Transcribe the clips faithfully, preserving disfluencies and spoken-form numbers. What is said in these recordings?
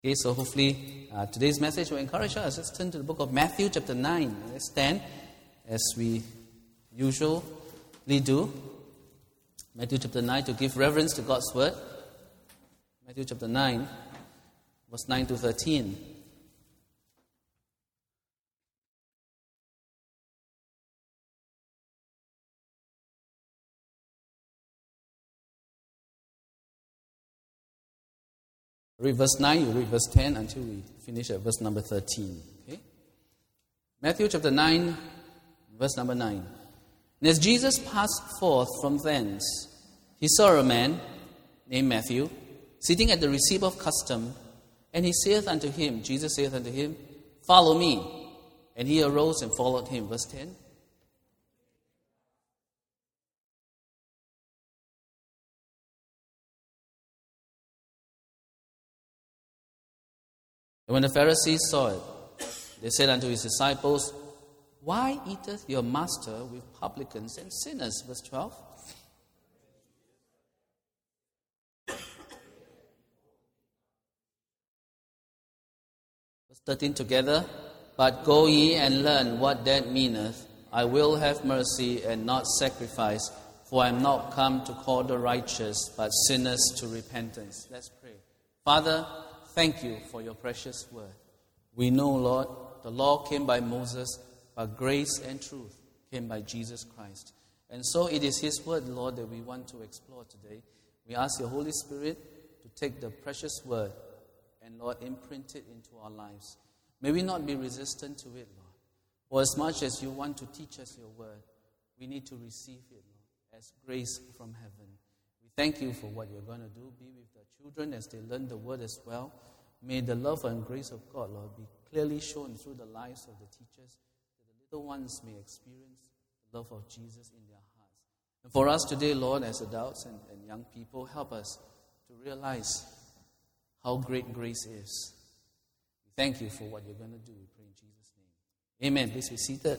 Okay, so hopefully uh, today's message will encourage us. Let's turn to the book of Matthew chapter nine. Let's stand as we usually do. Matthew chapter nine, to give reverence to God's word. Matthew chapter nine, verse nine to thirteen. Read verse nine, you read verse ten until we finish at verse number thirteen. Okay? Matthew chapter nine, verse number nine. And as Jesus passed forth from thence, he saw a man named Matthew sitting at the receipt of custom, and he saith unto him, Jesus saith unto him, Follow me. And he arose and followed him. Verse ten. And when the Pharisees saw it, they said unto his disciples, Why eateth your master with publicans and sinners? Verse twelve. Verse thirteen together. But go ye and learn what that meaneth. I will have mercy and not sacrifice, for I am not come to call the righteous, but sinners to repentance. Let's pray. Father, thank you for your precious word. We know, Lord, the law came by Moses, but grace and truth came by Jesus Christ. And so it is his word, Lord, that we want to explore today. We ask your Holy Spirit to take the precious word and, Lord, imprint it into our lives. May we not be resistant to it, Lord. For as much as you want to teach us your word, we need to receive it, Lord, as grace from heaven. We thank you for what you're going to do. Be with the children as they learn the word as well. May the love and grace of God, Lord, be clearly shown through the lives of the teachers, that the little ones may experience the love of Jesus in their hearts. And for us today, Lord, as adults and, and young people, help us to realize how great grace is. We thank you for what you're going to do. We pray in Jesus' name. Amen. Please be seated.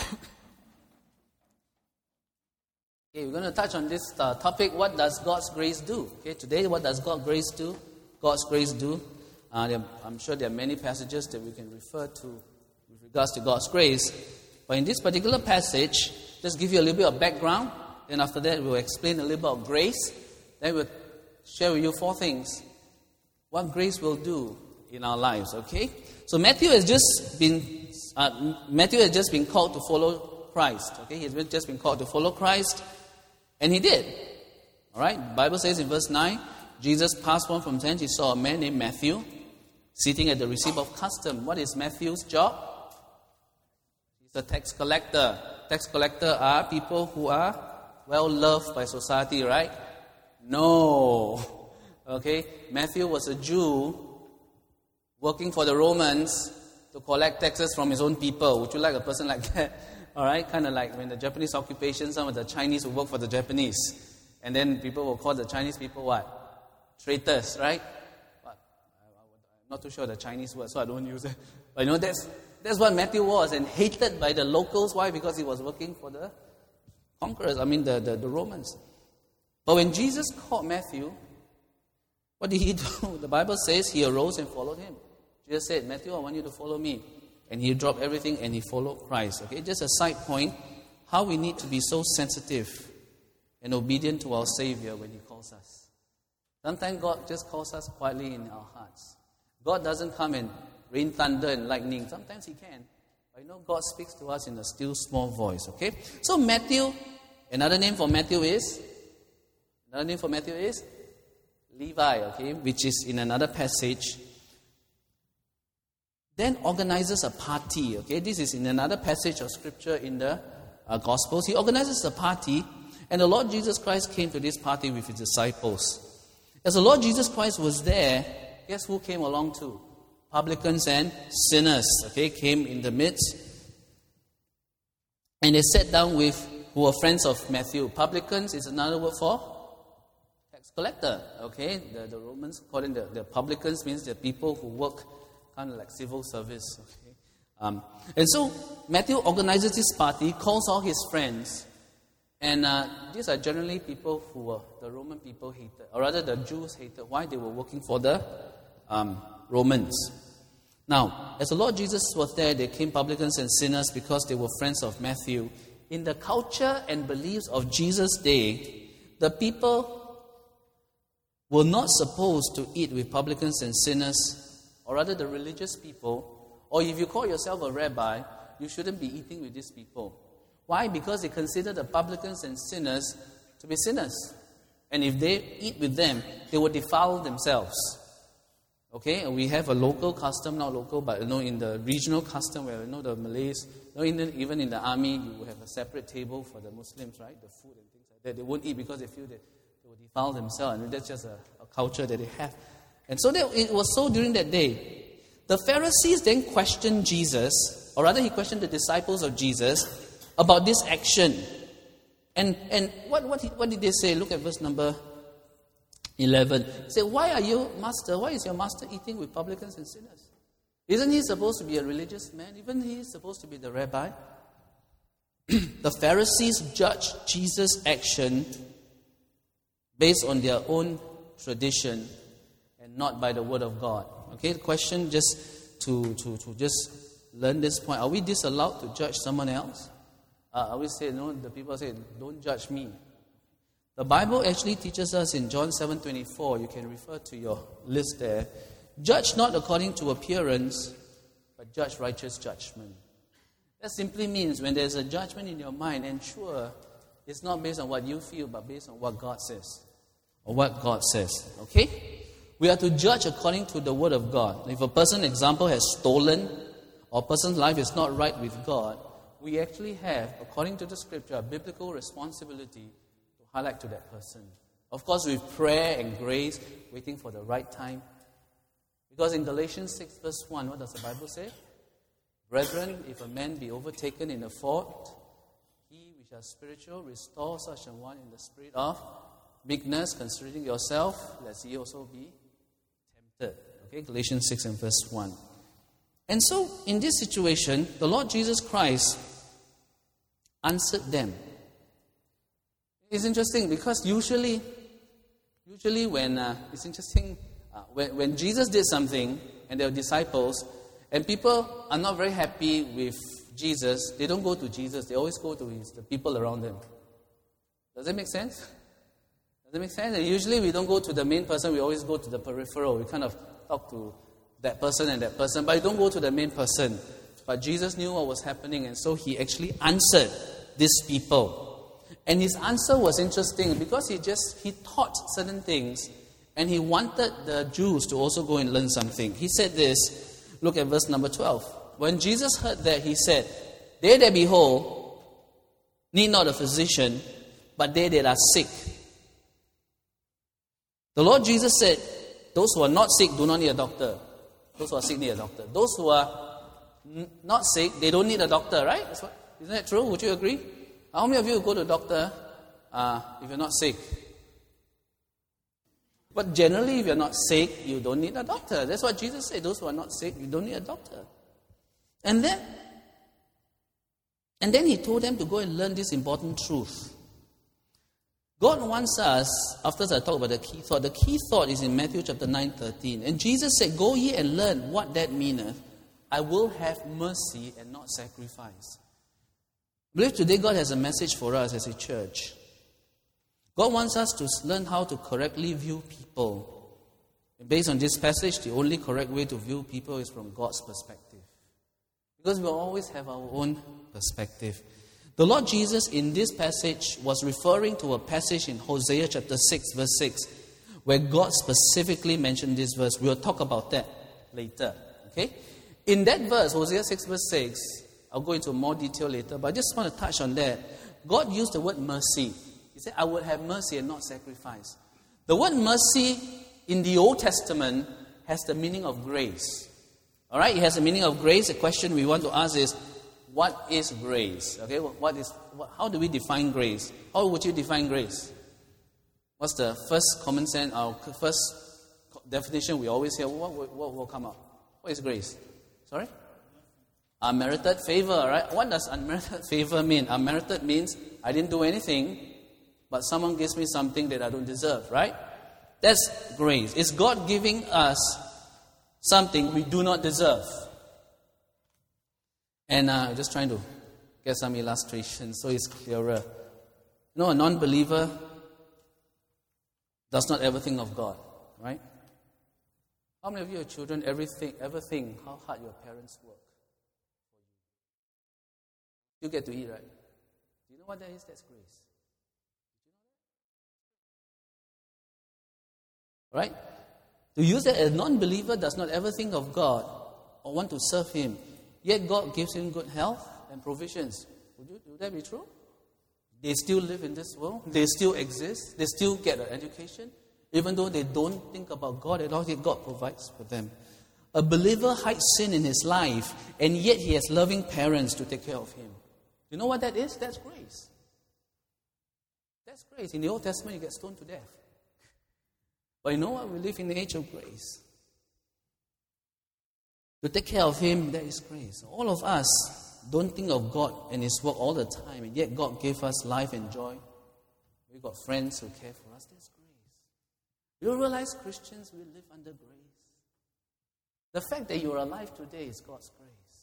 Okay, we're going to touch on this uh, topic, what does God's grace do? Okay, today, what does God's grace do? God's grace do? Uh, there, I'm sure there are many passages that we can refer to with regards to God's grace. But in this particular passage, just give you a little bit of background. Then after that, we'll explain a little bit of grace. Then we'll share with you four things. What grace will do in our lives, okay? So Matthew has just been uh, Matthew has just been called to follow Christ. Okay, he's just been called to follow Christ. And he did. All right. The Bible says in verse nine, Jesus passed on from thence. He saw a man named Matthew sitting at the receipt of custom. What is Matthew's job? He's a tax collector. Tax collector are people who are well loved by society, right? No. Okay. Matthew was a Jew working for the Romans to collect taxes from his own people. Would you like a person like that? All right, kind of like when the Japanese occupation, some of the Chinese will work for the Japanese. And then people will call the Chinese people what? Traitors, right? What? I'm not too sure the Chinese word, so I don't use it. But you know, that's, that's what Matthew was, and hated by the locals. Why? Because he was working for the conquerors, I mean the, the, the Romans. But when Jesus called Matthew, what did he do? The Bible says he arose and followed him. Jesus said, Matthew, I want you to follow me. And he dropped everything and he followed Christ. Okay, just a side point, how we need to be so sensitive and obedient to our Savior when he calls us. Sometimes God just calls us quietly in our hearts. God doesn't come and rain thunder and lightning. Sometimes he can. But you know, God speaks to us in a still small voice. Okay, so Matthew, another name for Matthew is, another name for Matthew is Levi, okay, which is in another passage. Then organizes a party. Okay, this is in another passage of scripture in the uh, Gospels. He organizes a party, and the Lord Jesus Christ came to this party with his disciples. As the Lord Jesus Christ was there, guess who came along too? Publicans and sinners. Okay, came in the midst, and they sat down with who were friends of Matthew. Publicans is another word for tax collector. Okay, the, the Romans call it the, the publicans, means the people who work kind of like civil service. Okay? Um, and so Matthew organizes this party, calls all his friends, and uh, these are generally people who were, the Roman people hated, or rather the Jews hated. Why? They were working for the um, Romans. Now, as the Lord Jesus was there, there came publicans and sinners because they were friends of Matthew. In the culture and beliefs of Jesus' day, the people were not supposed to eat with publicans and sinners, or rather the religious people, or if you call yourself a rabbi, you shouldn't be eating with these people. Why? Because they consider the publicans and sinners to be sinners. And if they eat with them, they will defile themselves. Okay, and we have a local custom, not local, but you know, in the regional custom where you know the Malays, you know, in the, even in the army, you have a separate table for the Muslims, right? The food and things like that. They won't eat because they feel that they will defile themselves, and that's just a, a culture that they have. And so they, it was so during that day. The Pharisees then questioned Jesus, or rather, he questioned the disciples of Jesus about this action. And and what what what did they say? Look at verse number eleven. He said, why are you, master, why is your master eating with publicans and sinners? Isn't he supposed to be a religious man? Even he is supposed to be the rabbi? The Pharisees judged Jesus' action based on their own tradition and not by the word of God. Okay, the question just to, to, to just learn this point. Are we disallowed to judge someone else? Uh, I always say, no, the people say, don't judge me. The Bible actually teaches us in John seven twenty-four, you can refer to your list there, judge not according to appearance, but judge righteous judgment. That simply means when there's a judgment in your mind, ensure it's not based on what you feel, but based on what God says, or what God says, okay? We are to judge according to the word of God. If a person, example, has stolen, or a person's life is not right with God, we actually have, according to the scripture, a biblical responsibility highlight to that person. Of course, with prayer and grace, waiting for the right time. Because in Galatians six verse one, what does the Bible say? Brethren, if a man be overtaken in a fault, he which is spiritual, restore such an one in the spirit of meekness, considering yourself, lest he also be tempted. Okay, Galatians six and verse one. And so, in this situation, the Lord Jesus Christ answered them. It's interesting because usually, usually when, uh, it's interesting, uh, when, when Jesus did something and there were disciples, and people are not very happy with Jesus, they don't go to Jesus, they always go to his, the people around them. Does that make sense? Does that make sense? And usually we don't go to the main person, we always go to the peripheral. We kind of talk to that person and that person, but you don't go to the main person. But Jesus knew what was happening, and so he actually answered these people. And his answer was interesting because he just, he taught certain things and he wanted the Jews to also go and learn something. He said this, look at verse number twelve. When Jesus heard that, he said, they that be whole need not a physician, but they that are sick. The Lord Jesus said, those who are not sick do not need a doctor. Those who are sick need a doctor. Those who are n- not sick, they don't need a doctor, right? That's what, isn't that true? Would you agree? How many of you go to the doctor uh, if you're not sick? But generally, if you're not sick, you don't need a doctor. That's what Jesus said. Those who are not sick, you don't need a doctor. And then, and then he told them to go and learn this important truth. God wants us, after I talk about the key thought, the key thought is in Matthew chapter nine, thirteen. And Jesus said, go ye and learn what that meaneth. I will have mercy and not sacrifice. I believe today God has a message for us as a church. God wants us to learn how to correctly view people. And based on this passage, the only correct way to view people is from God's perspective. Because we always have our own perspective. The Lord Jesus in this passage was referring to a passage in Hosea chapter six verse six where God specifically mentioned this verse. We'll talk about that later. Okay? In that verse, Hosea six verse six, I'll go into more detail later, but I just want to touch on that. God used the word mercy. He said, I would have mercy and not sacrifice. The word mercy in the Old Testament has the meaning of grace. All right? It has the meaning of grace. The question we want to ask is, what is grace? Okay, what is? What, how do we define grace? How would you define grace? What's the first common sense, our first definition we always hear? What, what, what will come up? What is grace? Sorry? Unmerited favor, right? What does unmerited favor mean? Unmerited means I didn't do anything, but someone gives me something that I don't deserve, right? That's grace. It's God giving us something we do not deserve. And I'm uh, just trying to get some illustrations so it's clearer. You know, a non-believer does not ever think of God, right? How many of you children ever think, ever think how hard your parents work? You get to eat, right? Do you know what that is? That's grace. Right? To use that, a non-believer does not ever think of God or want to serve Him, yet God gives him good health and provisions. Would, you, would that be true? They still live in this world. They still exist. They still get an education. Even though they don't think about God at all, yet God provides for them. A believer hides sin in his life, and yet he has loving parents to take care of him. You know what that is? That's grace. That's grace. In the Old Testament, you get stoned to death. But you know what? We live in the age of grace. To take care of Him, that is grace. All of us don't think of God and His work all the time, and yet God gave us life and joy. We've got friends who care for us. That's grace. You realize, Christians, we live under grace. The fact that you are alive today is God's grace.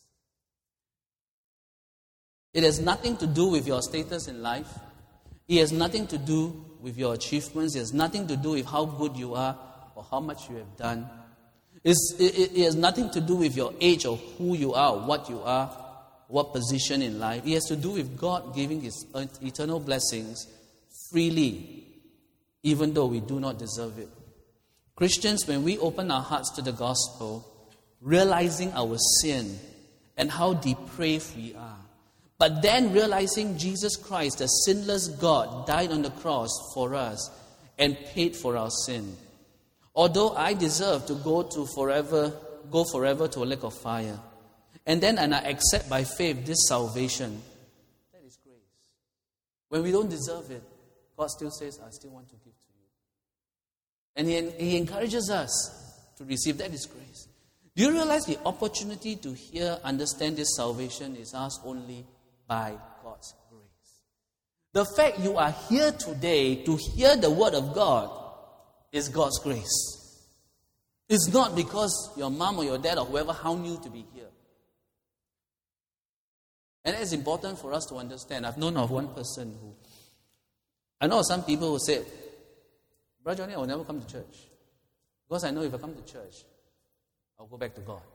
It has nothing to do with your status in life. It has nothing to do with your achievements. It has nothing to do with how good you are or how much you have done. It's, it, it has nothing to do with your age or who you are, or what you are, what position in life. It has to do with God giving His eternal blessings freely, even though we do not deserve it. Christians, when we open our hearts to the gospel, realizing our sin and how depraved we are, but then realizing Jesus Christ, the sinless God, died on the cross for us and paid for our sin. Although I deserve to go to forever, go forever to a lake of fire, and then and I accept by faith this salvation, that is grace. When we don't deserve it, God still says, I still want to give to you. And He, he encourages us to receive. That is grace. Do you realize the opportunity to hear, understand this salvation is ours only by God's grace? The fact you are here today to hear the word of God is God's grace. It's not because your mom or your dad or whoever hound you to be here. And it's important for us to understand. I've known of one person who, I know of some people who said, Brother Johnny, I will never come to church. Because I know if I come to church, I'll go back to God.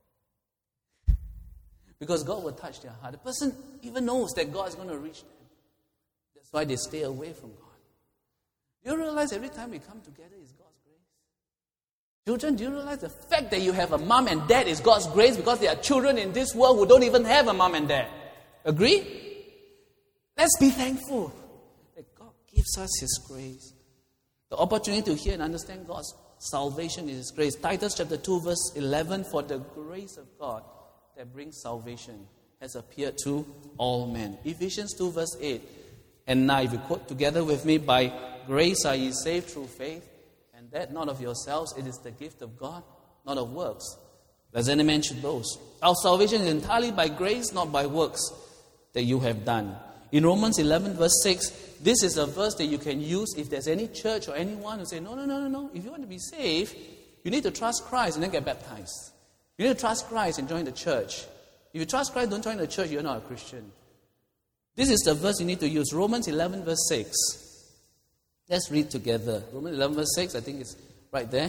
Because God will touch their heart. The person even knows that God is going to reach them. That's why they stay away from God. Do you realize every time we come together is God's grace? Children, do you realize the fact that you have a mom and dad is God's grace, because there are children in this world who don't even have a mom and dad? Agree? Let's be thankful that God gives us His grace. The opportunity to hear and understand God's salvation is His grace. Titus chapter two verse eleven, for the grace of God that brings salvation has appeared to all men. Ephesians two verse eight and nine, if you quote together with me, by grace are ye saved through faith, and that not of yourselves, it is the gift of God, not of works, lest any man should boast. Our salvation is entirely by grace, not by works that you have done. In Romans eleven verse six, this is a verse that you can use if there's any church or anyone who say, no, no, no, no, no. If you want to be saved, you need to trust Christ and then get baptized. You need to trust Christ and join the church. If you trust Christ, don't join the church, you're not a Christian. This is the verse you need to use. Romans eleven verse six. Let's read together. Romans eleven verse six, I think it's right there.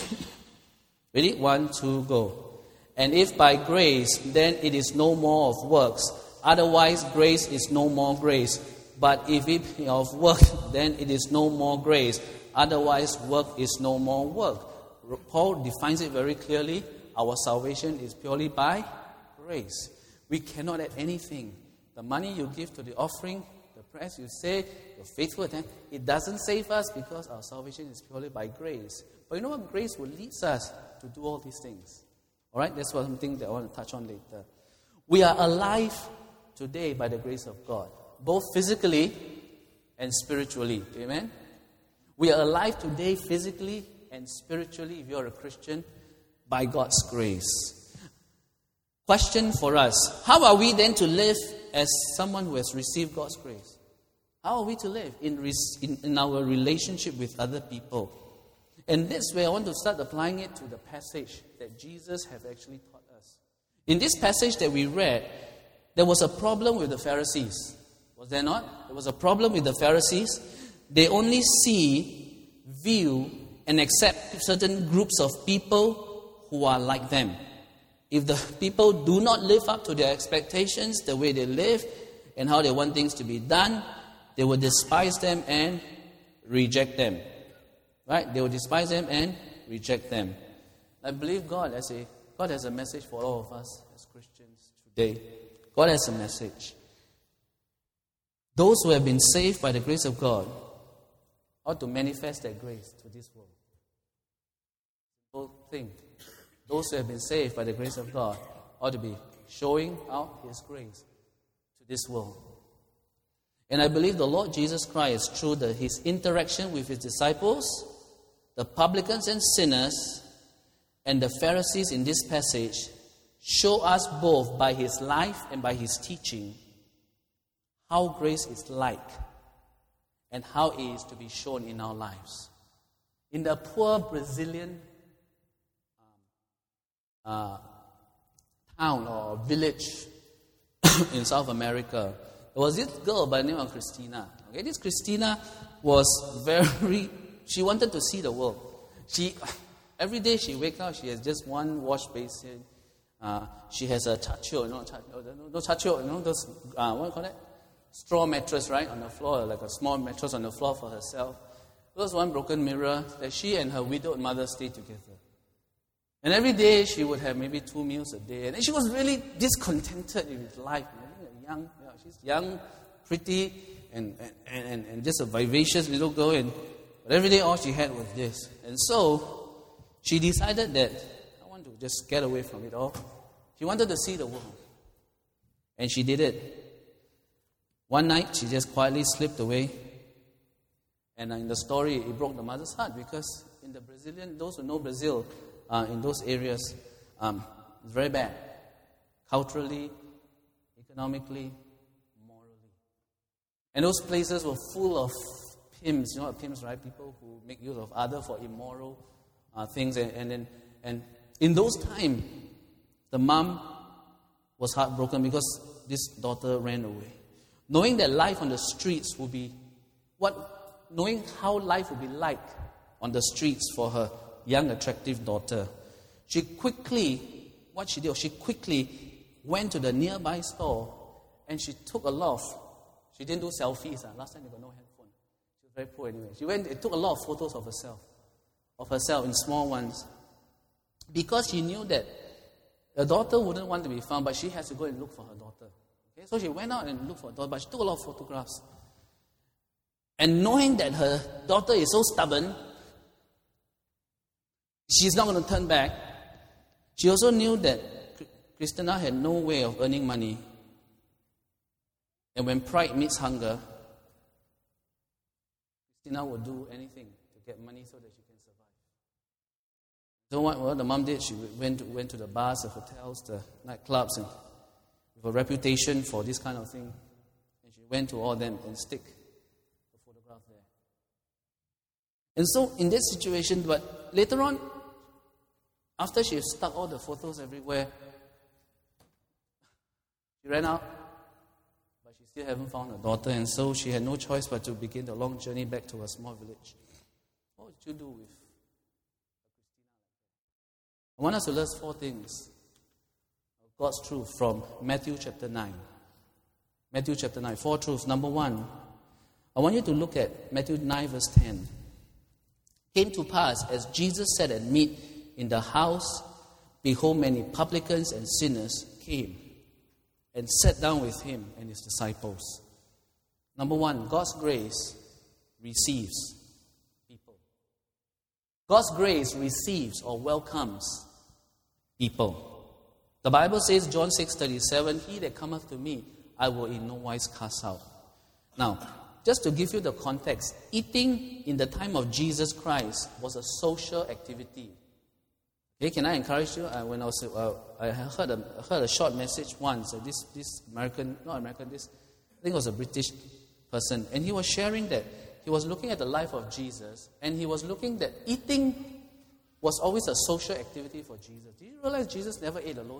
Ready? One, two, go. And if by grace, then it is no more of works. Otherwise, grace is no more grace. But if it be of work, then it is no more grace. Otherwise, work is no more work. Paul defines it very clearly. Our salvation is purely by grace. We cannot add anything. The money you give to the offering, the prayers you say, your faithful, it doesn't save us because our salvation is purely by grace. But you know what? Grace will lead us to do all these things. All right? That's something that I want to touch on later. We are alive today by the grace of God, both physically and spiritually. Amen? We are alive today physically and spiritually, if you're a Christian, by God's grace. Question for us. How are we then to live as someone who has received God's grace? How are we to live in, in, in our relationship with other people? And this way, I want to start applying it to the passage that Jesus have actually taught us. In this passage that we read, there was a problem with the Pharisees. Was there not? There was a problem with the Pharisees. They only see, view, and accept certain groups of people who are like them. If the people do not live up to their expectations, the way they live, and how they want things to be done, they will despise them and reject them. Right? They will despise them and reject them. I believe God has a God has a message for all of us as Christians today. God has a message. Those who have been saved by the grace of God ought to manifest that grace to this world. Whole thing. Those who have been saved by the grace of God ought to be showing out His grace to this world. And I believe the Lord Jesus Christ, through the, His interaction with His disciples, the publicans and sinners, and the Pharisees in this passage, show us both by His life and by His teaching how grace is like and how it is to be shown in our lives. In the poor Brazilian um, uh, town or village in South America, there was this girl by the name of Christina. Okay, this Christina was very, she wanted to see the world. She, every day she wakes up, she has just one wash basin. Uh, she has a chacho, you know, chacho, no chacho, you know, those, uh, what do you call it? Straw mattress, right, on the floor, like a small mattress on the floor for herself. There was one broken mirror that she and her widowed mother stayed together. And every day she would have maybe two meals a day. And she was really discontented with life. You know, young, you know, she's young, pretty, and, and, and, and just a vivacious little girl. And, but every day all she had was this. And so she decided that I want to just get away from it all. She wanted to see the world. And she did it. One night, she just quietly slipped away. And in the story, it broke the mother's heart because in the Brazilian, those who know Brazil, uh, in those areas, um, it's very bad. Culturally, economically, morally. And those places were full of pimps. You know what pimps, right? People who make use of others for immoral uh, things. And, and, and, and in those times, the mom was heartbroken because this daughter ran away. Knowing that life on the streets would be what, knowing how life would be like on the streets for her young, attractive daughter, she quickly, what she did, she quickly went to the nearby store and she took a lot of, she didn't do selfies. Uh, last time they got no handphone. She was very poor anyway. She went and took a lot of photos of herself, of herself in small ones, because she knew that her daughter wouldn't want to be found, but she has to go and look for her daughter. Okay? So she went out and looked for her daughter, but she took a lot of photographs. And knowing that her daughter is so stubborn, she's not going to turn back. She also knew that Christina had no way of earning money. And when pride meets hunger, Christina would do anything to get money so that she can survive. So what, what the mom did, she went to, went to the bars, the hotels, the nightclubs, and with a reputation for this kind of thing. And she went to all them and stick the photograph there. And so in this situation, but later on, after she stuck all the photos everywhere, she ran out, but she still haven't found her daughter, and so she had no choice but to begin the long journey back to her small village. What would you do with I want us to learn four things of God's truth from Matthew chapter nine. Matthew chapter nine, four truths. Number one, I want you to look at Matthew nine verse ten. Came to pass, as Jesus sat at meat in the house, behold, many publicans and sinners came and sat down with him and his disciples. Number one, God's grace receives people. God's grace receives or welcomes people. The Bible says, John six thirty-seven, he that cometh to me, I will in no wise cast out. Now, just to give you the context, eating in the time of Jesus Christ was a social activity. Okay, can I encourage you? Uh, when I was, uh, I heard a, heard a short message once. Uh, this this American, not American, this I think it was a British person, and he was sharing that he was looking at the life of Jesus, and he was looking that eating was always a social activity for Jesus. Did you realize Jesus never ate alone?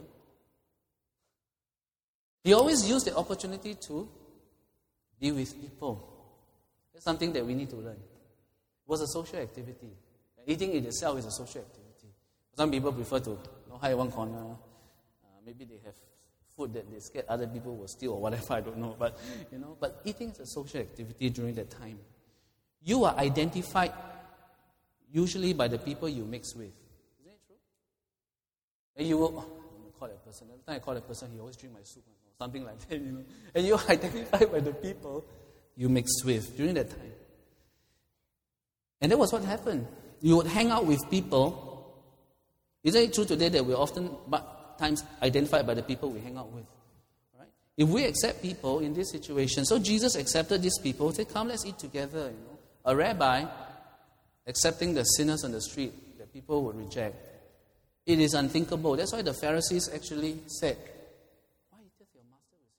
He always used the opportunity to be with people. That's something that we need to learn. It was a social activity. Eating in itself is a social activity. Some people prefer to you know, hide one corner. Uh, maybe they have food that they scared other people will steal or whatever, I don't know. But you know, but eating is a social activity during that time. You are identified usually by the people you mix with. Isn't it true? And you will, oh, I'm going to call that person. Every time I call that person, he always drink my soup or something like that, you know. And you are identified by the people you mixed with during that time. And that was what happened. You would hang out with people. Isn't it true today that we're often times identified by the people we hang out with? Right? If we accept people in this situation, so Jesus accepted these people, said, come, let's eat together. You know, a rabbi accepting the sinners on the street that people would reject. It is unthinkable. That's why the Pharisees actually said, why eateth your master with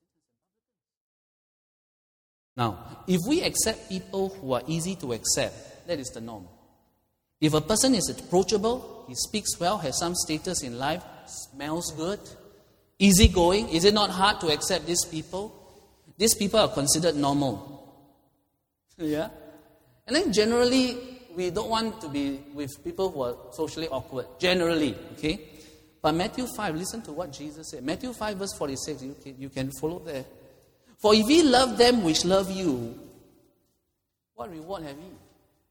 sinners and publicans? Now, if we accept people who are easy to accept, that is the norm. If a person is approachable, he speaks well, has some status in life, smells good, easygoing, is it not hard to accept these people? These people are considered normal. Yeah? And then generally, we don't want to be with people who are socially awkward. Generally, okay? But Matthew five, listen to what Jesus said. Matthew five verse forty-six, you can, you can follow there. For if ye love them which love you, what reward have ye?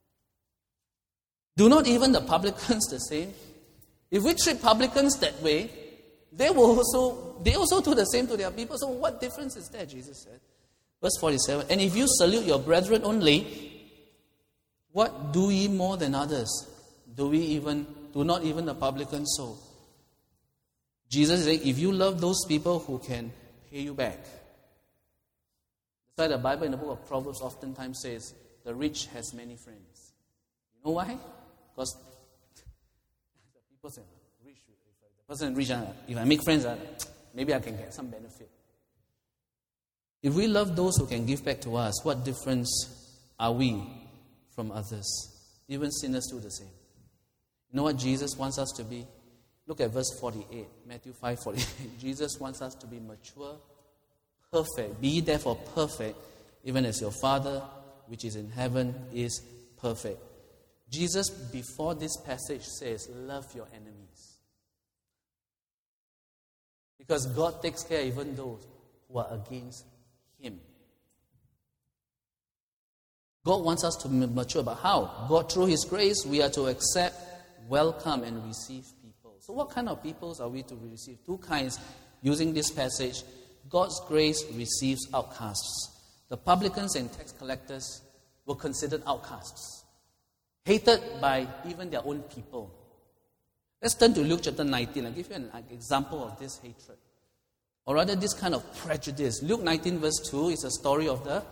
Do not even the publicans the same? If we treat publicans that way, they will also they also do the same to their people. So what difference is there, Jesus said? Verse forty-seven, and if you salute your brethren only, what do ye more than others? Do we even do not even the publicans so? Jesus said, if you love those people who can pay you back. That's why the Bible in the book of Proverbs oftentimes says, the rich has many friends. You know why? Because the people say, rich, if the person rich, if I make friends, maybe I can get some benefit. If we love those who can give back to us, what difference are we from others? Even sinners do the same. You know what Jesus wants us to be? Look at verse forty-eight, Matthew five forty-eight. Jesus wants us to be mature, perfect. Be therefore perfect, even as your Father, which is in heaven, is perfect. Jesus, before this passage, says, love your enemies. Because God takes care even those who are against Him. God wants us to mature, but how? God, through His grace, we are to accept, welcome, and receive people. So what kind of peoples are we to receive? Two kinds, using this passage. God's grace receives outcasts. The publicans and tax collectors were considered outcasts, hated by even their own people. Let's turn to Luke chapter nineteen. I'll give you an example of this hatred. Or rather, this kind of prejudice. Luke nineteen verse two is a story of the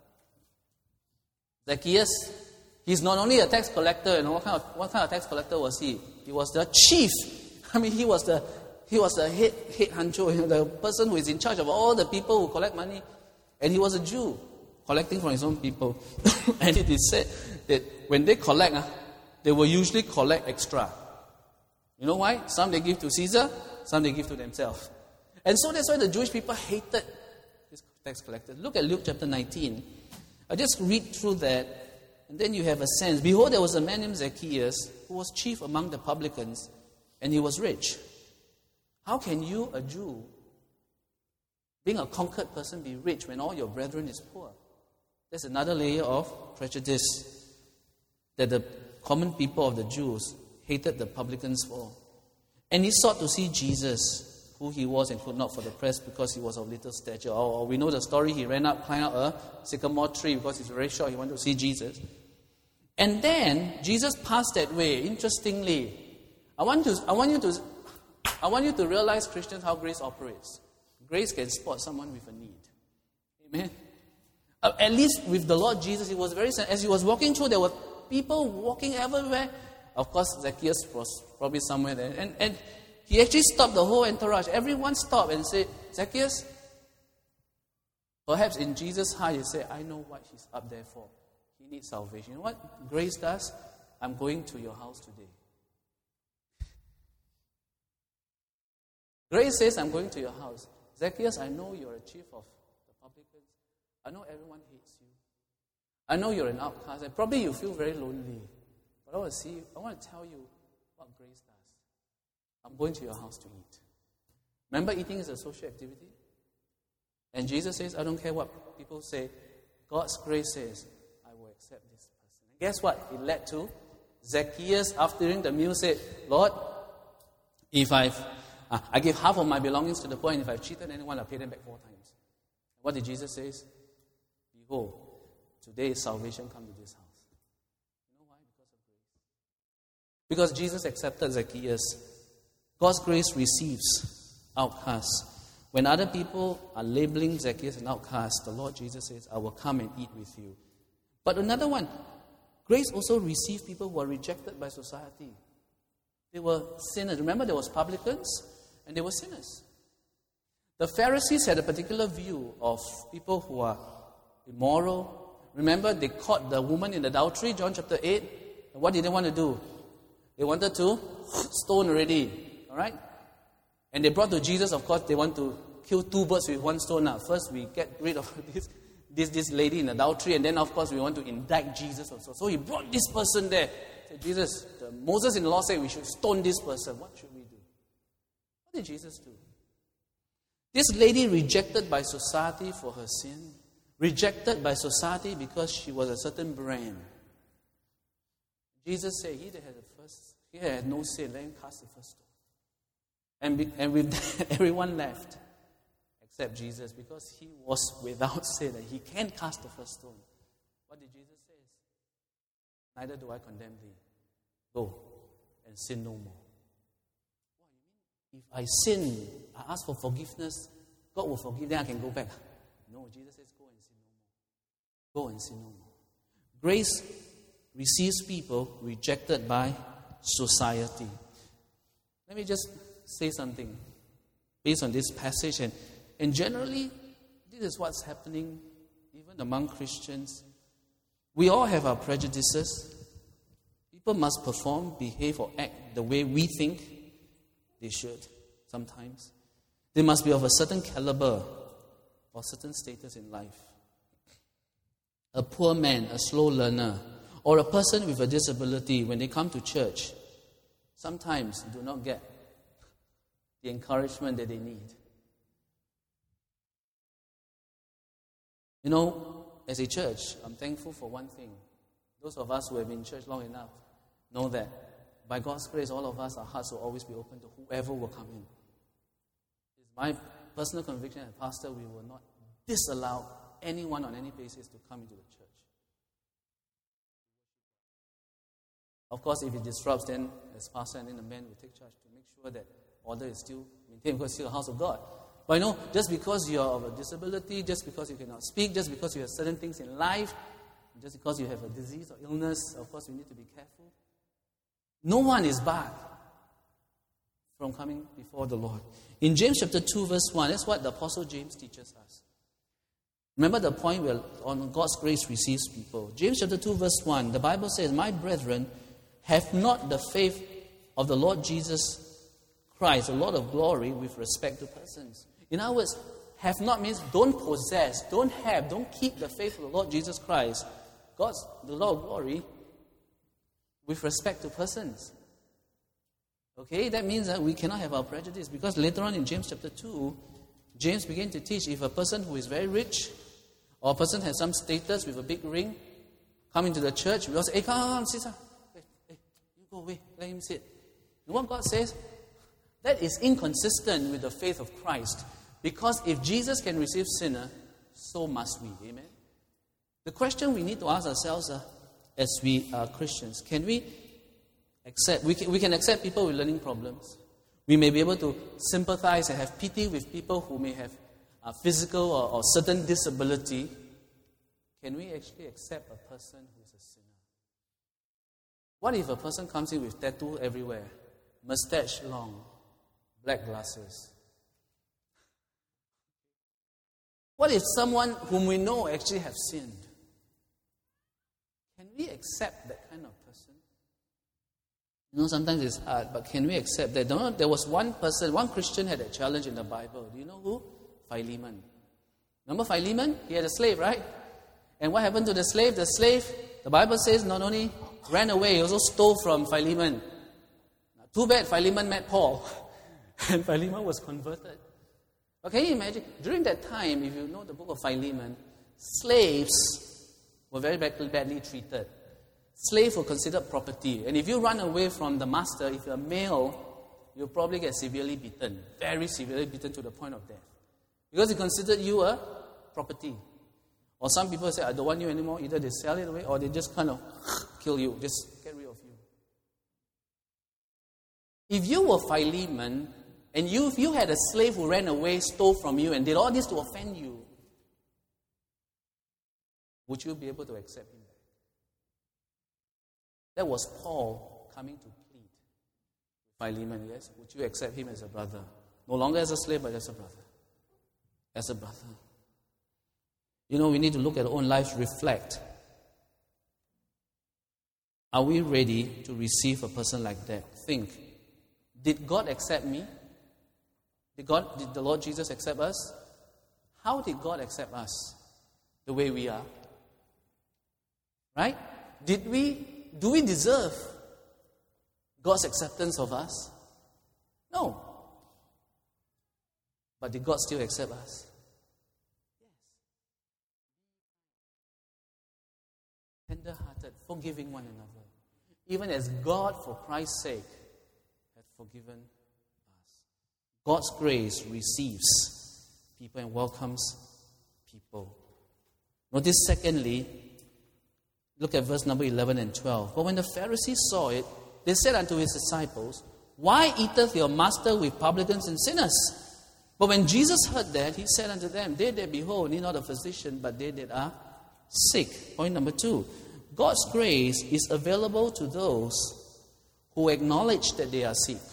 Zacchaeus. He's not only a tax collector, you know, what kind of, what kind of tax collector was he? He was the chief. I mean, he was the he was the head, head honcho, you know, the person who is in charge of all the people who collect money. And he was a Jew, collecting from his own people. And it is said that when they collect, uh, they will usually collect extra. You know why? Some they give to Caesar, some they give to themselves. And so that's why the Jewish people hated this tax collector. Look at Luke chapter nineteen. I just read through that, and then you have a sense. Behold, there was a man named Zacchaeus who was chief among the publicans, and he was rich. How can you, a Jew, being a conquered person, be rich when all your brethren is poor? There's another layer of prejudice that the common people of the Jews hated the publicans for. And he sought to see Jesus, who he was and could not for the press because he was of little stature. Or, or we know the story, he ran up, climbed up a sycamore tree because he's very short, he wanted to see Jesus. And then Jesus passed that way. Interestingly, I want to, I want you to, I want you to realize, Christians, how grace operates. Grace can spot someone with a need. Amen. Uh, at least with the Lord Jesus, he was very, as he was walking through, there were people walking everywhere. Of course, Zacchaeus was probably somewhere there. And, and he actually stopped the whole entourage. Everyone stopped and said, Zacchaeus, perhaps in Jesus' heart, he said, I know what he's up there for. he needs salvation. You know what grace does? I'm going to your house today. Grace says, I'm going to your house. Zacchaeus, I know you're a chief of the publicans. I know everyone hates you. I know you're an outcast. And probably you feel very lonely. But I want to see, I want to tell you what grace does. I'm going to your house to eat. Remember, eating is a social activity? And Jesus says, I don't care what people say. God's grace says, I will accept this person. And guess what? It led to Zacchaeus, after the meal, said, Lord, if I've uh, I give half of my belongings to the poor, and if I've cheated anyone, I'll pay them back four times. What did Jesus say? Behold, today is salvation come to this house. You know why? Because of grace. Because Jesus accepted Zacchaeus. God's grace receives outcasts. When other people are labeling Zacchaeus an outcast, the Lord Jesus says, I will come and eat with you. But another one, grace also receives people who are rejected by society. They were sinners. Remember, there was publicans and they were sinners. The Pharisees had a particular view of people who are immoral. Remember, they caught the woman in adultery, John chapter eight. And what did they want to do? They wanted to stone already. All right? And they brought to Jesus, of course, they want to kill two birds with one stone. Now, first we get rid of this, this, this lady in adultery, and then, of course, we want to indict Jesus also. So he brought this person there. He said, Jesus, the Moses in the law said we should stone this person. What should we do? What did Jesus do? This lady rejected by society for her sin, rejected by society because she was a certain brand. Jesus said, he that had the first, he that had no sin, let him cast the first stone. And, be, and with that, everyone left except Jesus because he was without sin and he can't cast the first stone. What did Jesus say? Neither do I condemn thee. Go and sin no more. What do you mean? If I sin, I ask for forgiveness, God will forgive, then I can go back. No, Jesus says go and sin no more. Go and sin no more. Grace receives people rejected by society. Let me just say something based on this passage, and, and generally this is what's happening even among Christians. We all have our prejudices. People must perform, behave, or act the way we think they should sometimes. They must be of a certain caliber or certain status in life. A poor man, a slow learner, or a person with a disability, when they come to church, sometimes do not get the encouragement that they need. You know, as a church, I'm thankful for one thing. Those of us who have been in church long enough know that by God's grace, all of us, our hearts will always be open to whoever will come in. It's my personal conviction as pastor, we will not disallow anyone on any basis to come into the church. Of course, if it disrupts, then as pastor and then the men will take charge to make sure that order is still maintained because it's still the house of God. But you know, just because you are of a disability, just because you cannot speak, just because you have certain things in life, just because you have a disease or illness, of course, we need to be careful. No one is barred from coming before the Lord. In James chapter two, verse one, that's what the Apostle James teaches us. Remember the point where on God's grace receives people. James chapter two, verse one, the Bible says, my brethren, have not the faith of the Lord Jesus Christ, the Lord of glory, with respect to persons. In other words, have not means don't possess, don't have, don't keep the faith of the Lord Jesus Christ, God's, the Lord of glory, with respect to persons. Okay, that means that we cannot have our prejudice, because later on in James chapter two, James began to teach if a person who is very rich, or a person has some status with a big ring, come into the church, we all say, hey, come, come, come, sit, sir. Hey, hey, you go away, let him sit. You know what God says? That is inconsistent with the faith of Christ. Because if Jesus can receive sinner, so must we. Amen? The question we need to ask ourselves uh, as we are Christians, can we accept, we can, we can accept people with learning problems. We may be able to sympathize and have pity with people who may have a physical or, or certain disability. Can we actually accept a person who is a sinner? What if a person comes in with tattoo everywhere, mustache long, black glasses? What if someone whom we know actually have sinned? we accept that kind of person? You know, sometimes it's hard, but can we accept that? You know, there was one person, one Christian had a challenge in the Bible. Do you know who? Philemon. Remember Philemon? He had a slave, right? And what happened to the slave? The slave, the Bible says, not only ran away, he also stole from Philemon. Too bad Philemon met Paul. And Philemon was converted. But can you imagine? During that time, if you know the book of Philemon, slaves were very badly, badly treated. Slaves were considered property. And if you run away from the master, if you're a male, you'll probably get severely beaten. Very severely beaten to the point of death. Because he considered you a property. Or some people say, I don't want you anymore. Either they sell it away or they just kind of kill you. Just get rid of you. If you were Philemon, and you, if you had a slave who ran away, stole from you, and did all this to offend you, would you be able to accept him back? That was Paul coming to plead. Philemon, yes? Would you accept him as a brother? No longer as a slave, but as a brother. As a brother. You know, we need to look at our own lives, reflect. Are we ready to receive a person like that? Think. Did God accept me? Did God, did the Lord Jesus accept us? How did God accept us? The way we are. Right? Did we, do we deserve God's acceptance of us? No. But did God still accept us? Yes. Tender-hearted, forgiving one another. Even as God, for Christ's sake, had forgiven us. God's grace receives people and welcomes people. Notice, secondly, look at verse number eleven and twelve. But when the Pharisees saw it, they said unto his disciples, Why eateth your master with publicans and sinners? But when Jesus heard that, he said unto them, They that behold need not a physician, but they that are sick. Point number two. God's grace is available to those who acknowledge that they are sick.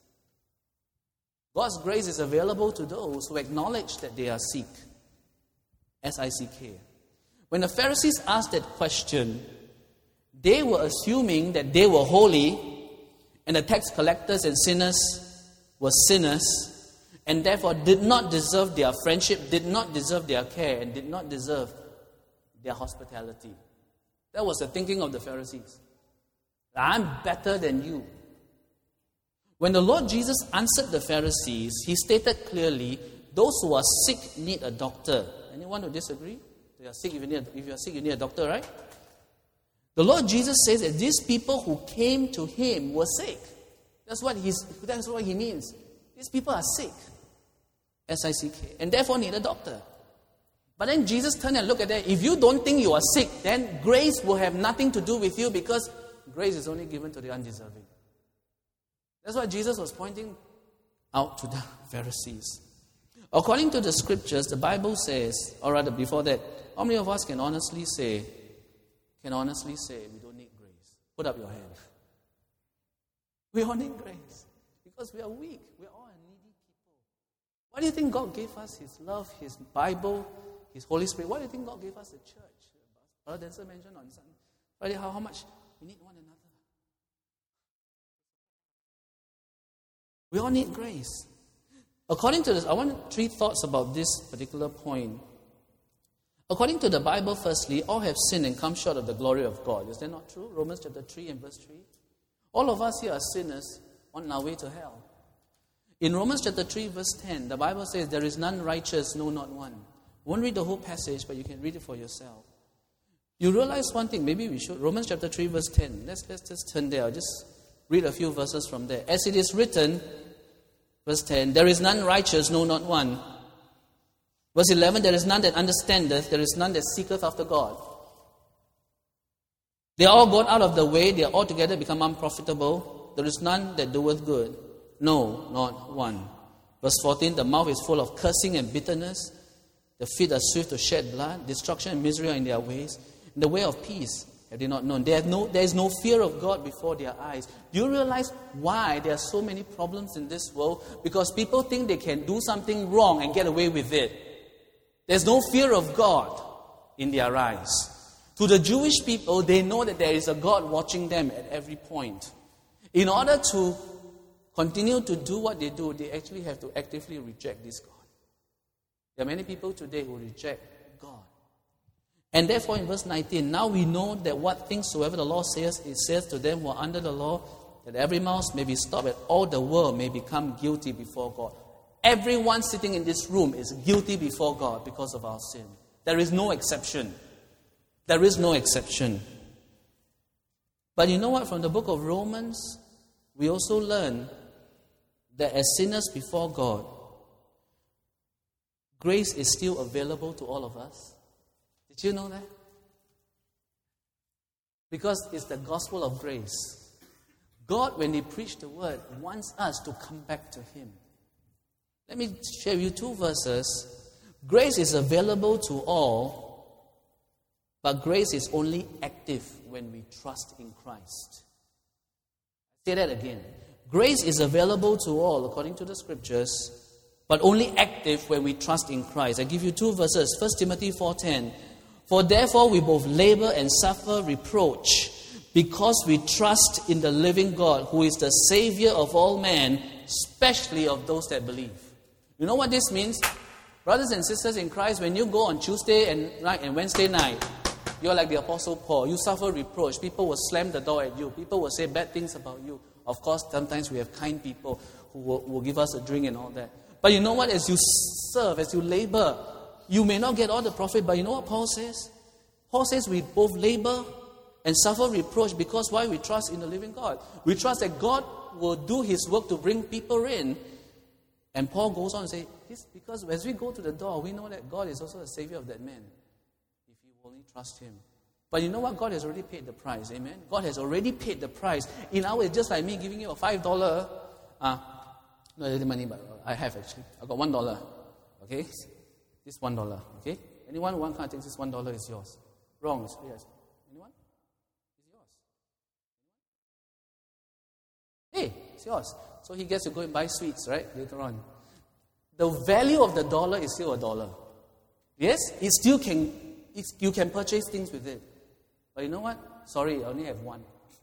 God's grace is available to those who acknowledge that they are sick. S I C K. When the Pharisees asked that question, they were assuming that they were holy, and the tax collectors and sinners were sinners, and therefore did not deserve their friendship, did not deserve their care, and did not deserve their hospitality. That was the thinking of the Pharisees. I'm better than you. When the Lord Jesus answered the Pharisees, he stated clearly, those who are sick need a doctor. Anyone who disagree? You are sick, if you need a, if you are sick, you need a doctor, right? The Lord Jesus says that these people who came to him were sick. That's what he's. That's what he means. These people are sick. S I C K. And therefore need a doctor. But then Jesus turned and looked at that. If you don't think you are sick, then grace will have nothing to do with you, because grace is only given to the undeserving. That's what Jesus was pointing out to the Pharisees. According to the scriptures, the Bible says, or rather before that, how many of us can honestly say, can honestly say we don't need grace? Put up your hand. We all need grace because we are weak. We are all needy people. Why do you think God gave us His love, His Bible, His Holy Spirit? Why do you think God gave us the church? Brother Denzel mentioned on Sunday. Friday, how, how much we need one another. We all need grace. According to this, I want three thoughts about this particular point. According to the Bible, firstly, all have sinned and come short of the glory of God. Is that not true? Romans chapter three and verse three. All of us here are sinners on our way to hell. In Romans chapter three, verse ten, the Bible says, there is none righteous, no, not one. I won't read the whole passage, but you can read it for yourself. You realize one thing, maybe we should. Romans chapter three, verse ten. Let's, let's just turn there. I'll just read a few verses from there. As it is written, verse ten, there is none righteous, no, not one. Verse eleven, there is none that understandeth, there is none that seeketh after God. They are all gone out of the way, they are altogether become unprofitable. There is none that doeth good, no, not one. Verse fourteen, the mouth is full of cursing and bitterness. The feet are swift to shed blood. Destruction and misery are in their ways. In the way of peace have they not known. They have no, there is no fear of God before their eyes. Do you realize why there are so many problems in this world? Because people think they can do something wrong and get away with it. There's no fear of God in their eyes. To the Jewish people, they know that there is a God watching them at every point. In order to continue to do what they do, they actually have to actively reject this God. There are many people today who reject God. And therefore, in verse nineteen, now we know that what things soever the law says, it says to them who are under the law, that every mouth may be stopped, and all the world may become guilty before God. Everyone sitting in this room is guilty before God because of our sin. There is no exception. There is no exception. But you know what? From the book of Romans, we also learn that as sinners before God, grace is still available to all of us. Did you know that? Because it's the gospel of grace. God, when He preached the word, wants us to come back to Him. Let me share with you two verses. Grace is available to all, but grace is only active when we trust in Christ. Say that again. Grace is available to all, according to the scriptures, but only active when we trust in Christ. I give you two verses. First Timothy four ten. For therefore we both labor and suffer reproach, because we trust in the living God, who is the Savior of all men, especially of those that believe. You know what this means? Brothers and sisters in Christ, when you go on Tuesday and night and Wednesday night, you're like the Apostle Paul. You suffer reproach. People will slam the door at you. People will say bad things about you. Of course, sometimes we have kind people who will, will give us a drink and all that. But you know what? As you serve, as you labor, you may not get all the profit, but you know what Paul says? Paul says we both labor and suffer reproach because why? We trust in the living God. We trust that God will do His work to bring people in. And Paul goes on to say, this, because as we go to the door, we know that God is also the Savior of that man, if you only trust Him. But you know what? God has already paid the price, amen? God has already paid the price. In our way, just like me giving you a five dollars, uh, not really money, but I have actually. I got one dollar, okay? This one dollar, okay? Anyone who wants to take this one dollar is yours. Wrong, it's yours. Anyone? It's yours. Hey, it's yours. So he gets to go and buy sweets, right, later on. The value of the dollar is still a dollar. Yes? It still can, it, you can purchase things with it. But you know what? Sorry, I only have one.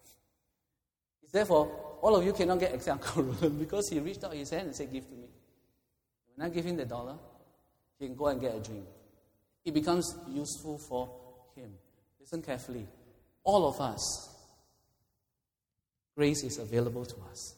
Therefore, all of you cannot get except Uncle Roland because he reached out his hand and said, give to me. When I give him the dollar, he can go and get a drink. It becomes useful for him. Listen carefully. All of us, grace is available to us.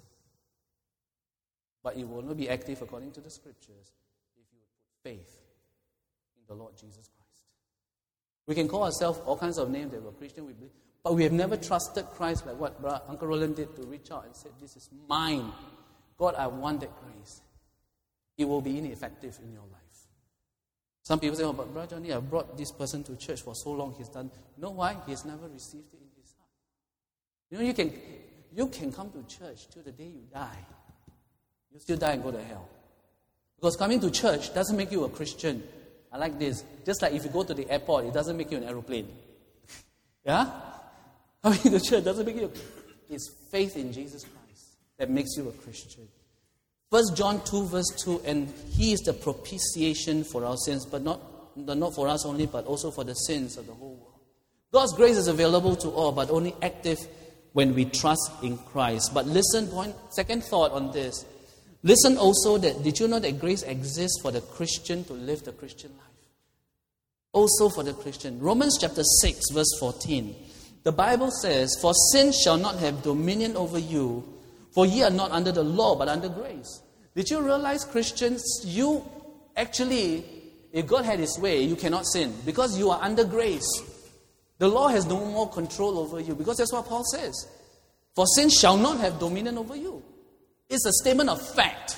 But it will not be active according to the scriptures if you put faith in the Lord Jesus Christ. We can call ourselves all kinds of names that we're Christian, we believe, but we have never trusted Christ like what Brother Uncle Roland did to reach out and said, this is mine. God, I want that grace. It will be ineffective in your life. Some people say, oh, but Brother Johnny, I've brought this person to church for so long, he's done. You know why? He has never received it in his heart. You know, you can, you can come to church till the day you die. You still die and go to hell. Because coming to church doesn't make you a Christian. I like this. Just like if you go to the airport, it doesn't make you an aeroplane. Yeah? Coming to church doesn't make you a... It's faith in Jesus Christ that makes you a Christian. First John two verse two, and He is the propitiation for our sins, but not, not for us only, but also for the sins of the whole world. God's grace is available to all, but only active when we trust in Christ. But listen, point, second thought on this. Listen also that, did you know that grace exists for the Christian to live the Christian life? Also for the Christian. Romans chapter six verse fourteen. The Bible says, for sin shall not have dominion over you, for ye are not under the law, but under grace. Did you realize, Christians, you actually, if God had His way, you cannot sin, because you are under grace. The law has no more control over you, because that's what Paul says. For sin shall not have dominion over you. It's a statement of fact.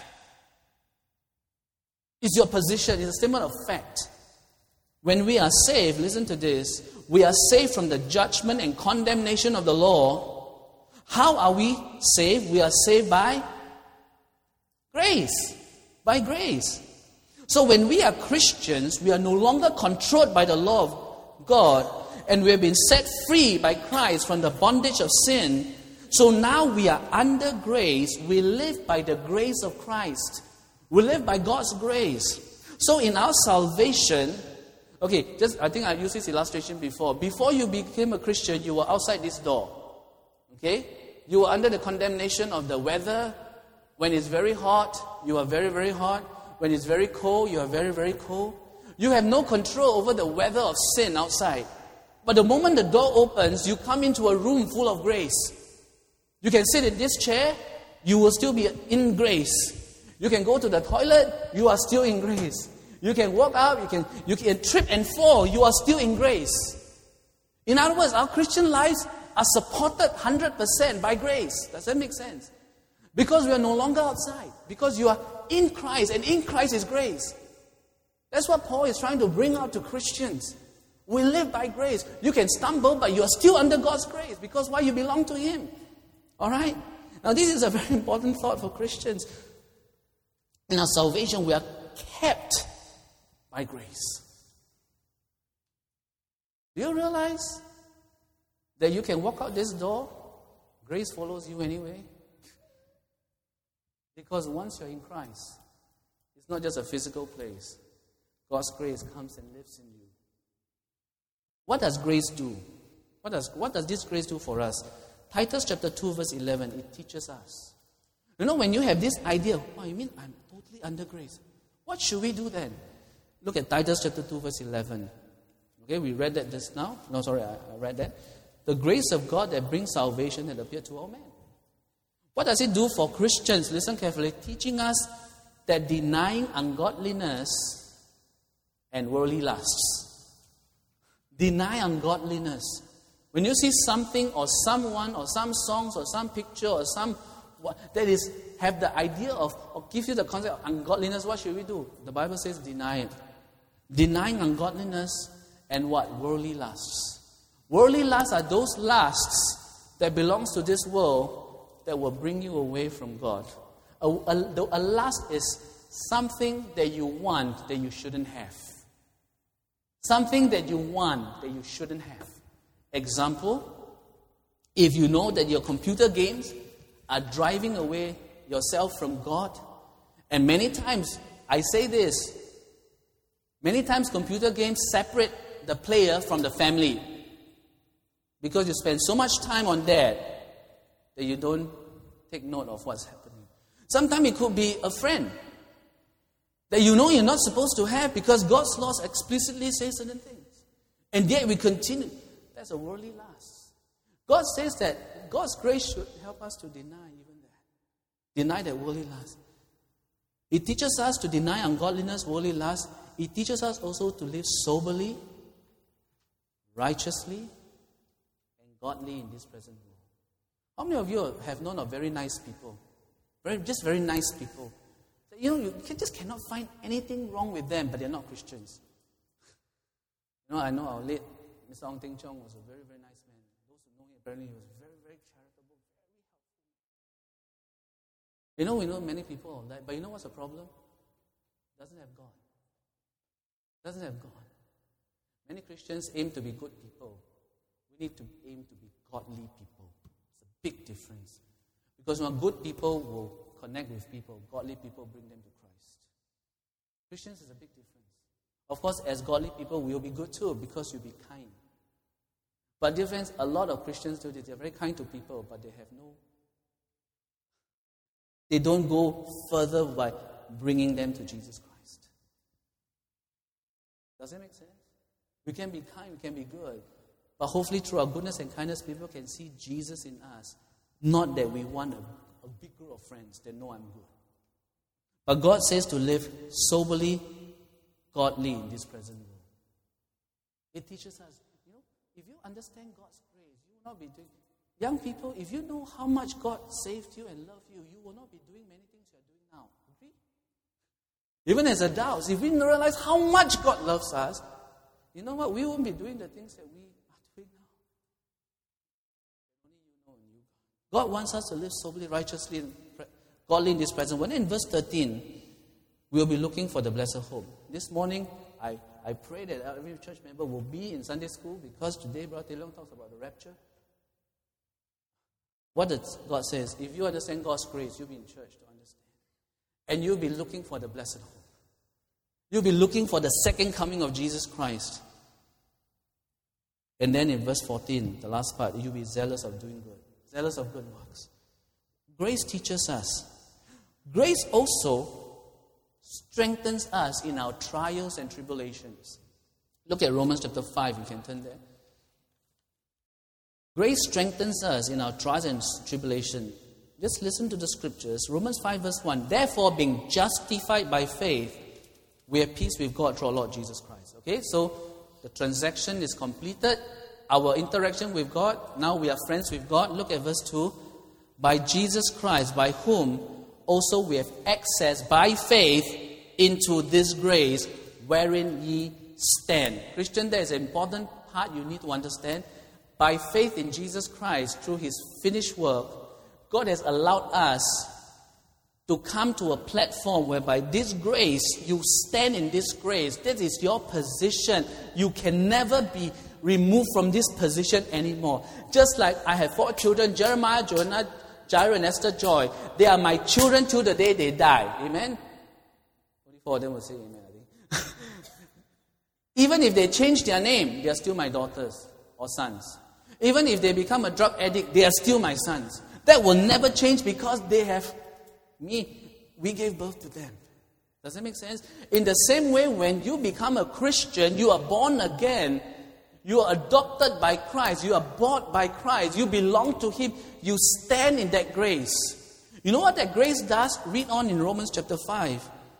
It's your position. It's a statement of fact. When we are saved, listen to this, we are saved from the judgment and condemnation of the law. How are we saved? We are saved by grace. By grace. So when we are Christians, we are no longer controlled by the law of God, and we have been set free by Christ from the bondage of sin. So now we are under grace. We live by the grace of Christ. We live by God's grace. So in our salvation, Okay, just I think I've used this illustration before. Before you became a Christian, you were outside this door. Okay? You were under the condemnation of the weather. When it's very hot, you are very, very hot. When it's very cold, you are very, very cold. You have no control over the weather of sin outside. But the moment the door opens, you come into a room full of grace. You can sit in this chair, you will still be in grace. You can go to the toilet, you are still in grace. You can walk out, you can, you can trip and fall, you are still in grace. In other words, our Christian lives are supported one hundred percent by grace. Does that make sense? Because we are no longer outside. Because you are in Christ, and in Christ is grace. That's what Paul is trying to bring out to Christians. We live by grace. You can stumble, but you are still under God's grace. Because why? You belong to Him. Alright? Now this is a very important thought for Christians. In our salvation, we are kept by grace. Do you realize that you can walk out this door, grace follows you anyway? Because once you're in Christ, it's not just a physical place. God's grace comes and lives in you. What does grace do? What does, what does this grace do for us? Titus chapter two verse eleven, it teaches us. You know, when you have this idea, oh, you mean I'm totally under grace. What should we do then? Look at Titus chapter two verse eleven. Okay, we read that just now. No, sorry, I, I read that. The grace of God that brings salvation had appeared to all men. What does it do for Christians? Listen carefully. Teaching us that denying ungodliness and worldly lusts. Deny ungodliness. When you see something or someone or some songs or some picture or some that is have the idea of or give you the concept of ungodliness, what should we do? The Bible says deny it. Denying ungodliness and what? Worldly lusts. Worldly lusts are those lusts that belongs to this world that will bring you away from God. A, a, a lust is something that you want that you shouldn't have. Something that you want that you shouldn't have. Example, if you know that your computer games are driving away yourself from God, and many times, I say this, many times computer games separate the player from the family because you spend so much time on that that you don't take note of what's happening. Sometimes it could be a friend that you know you're not supposed to have because God's laws explicitly say certain things. And yet we continue. That's a worldly lust. God says that God's grace should help us to deny even that. Deny that worldly lust. It teaches us to deny ungodliness, worldly lust. It teaches us also to live soberly, righteously, and godly in this present world. How many of you have known of very nice people? Very, just very nice people. You know, you can, just cannot find anything wrong with them, but they're not Christians. You know, I know our late Mister Ong Teng Chong was a very, very nice man. Those who know him, apparently he was very, very charitable, very helpful. You know, we know many people of that, but you know what's the problem? Doesn't have God. Doesn't have God. Many Christians aim to be good people. We need to aim to be godly people. It's a big difference. Because when good people will connect with people, godly people bring them to Christ. Christians is a big difference. Of course, as godly people, we will be good too, because you'll be kind. But dear friends, a lot of Christians do this. They're very kind to people, but they have no... They don't go further by bringing them to Jesus Christ. Does that make sense? We can be kind, we can be good. But hopefully through our goodness and kindness, people can see Jesus in us. Not that we want a, a big group of friends that know I'm good. But God says to live soberly, godly in this present world. It teaches us, you know, if you understand God's grace, you will not be doing... Young people, if you know how much God saved you and loved you, you will not be doing many things you are doing now. Agree? Even as adults, if we realize how much God loves us, you know what? We won't be doing the things that we are doing now. Only you know and you. God wants us to live soberly, righteously, and godly in this present world. And in verse thirteen, we'll be looking for the blessed hope. This morning, I, I pray that every church member will be in Sunday school because today Brother Taylor talks about the rapture. What does God says? If you understand God's grace, you'll be in church to understand. And you'll be looking for the blessed hope. You'll be looking for the second coming of Jesus Christ. And then in verse fourteen, the last part, you'll be zealous of doing good. Zealous of good works. Grace teaches us. Grace also strengthens us in our trials and tribulations. Look at Romans chapter five, you can turn there. Grace strengthens us in our trials and tribulation. Just listen to the scriptures. Romans five verse one. Therefore, being justified by faith, we have peace with God through our Lord Jesus Christ. Okay, so the transaction is completed. Our interaction with God, now we are friends with God. Look at verse two. By Jesus Christ, by whom also we have access by faith into this grace wherein ye stand. Christian, there is an important part you need to understand. By faith in Jesus Christ, through His finished work, God has allowed us to come to a platform whereby this grace, you stand in this grace. This is your position. You can never be removed from this position anymore. Just like I have four children, Jeremiah, Jonah, Jairo, and Esther Joy. They are my children till the day they die. Amen? Only four of them will say amen, I think. Even if they change their name, they are still my daughters or sons. Even if they become a drug addict, they are still my sons. That will never change because they have me. We gave birth to them. Does that make sense? In the same way, when you become a Christian, you are born again. You are adopted by Christ. You are bought by Christ. You belong to Him. You stand in that grace. You know what that grace does? Read on in Romans chapter five.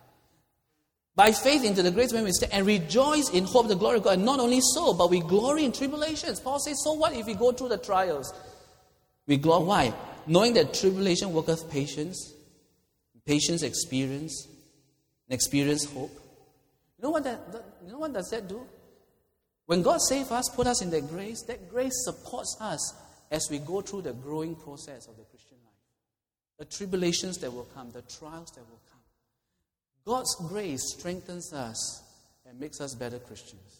By faith into the grace when we stand and rejoice in hope of the glory of God. And not only so, but we glory in tribulations. Paul says, so what if we go through the trials? We glory. Why? Knowing that tribulation worketh patience. Patience experience. And experience hope. You know what that, that you know what does that do? When God saves us, put us in that grace, that grace supports us as we go through the growing process of the Christian life. The tribulations that will come, the trials that will come. God's grace strengthens us and makes us better Christians.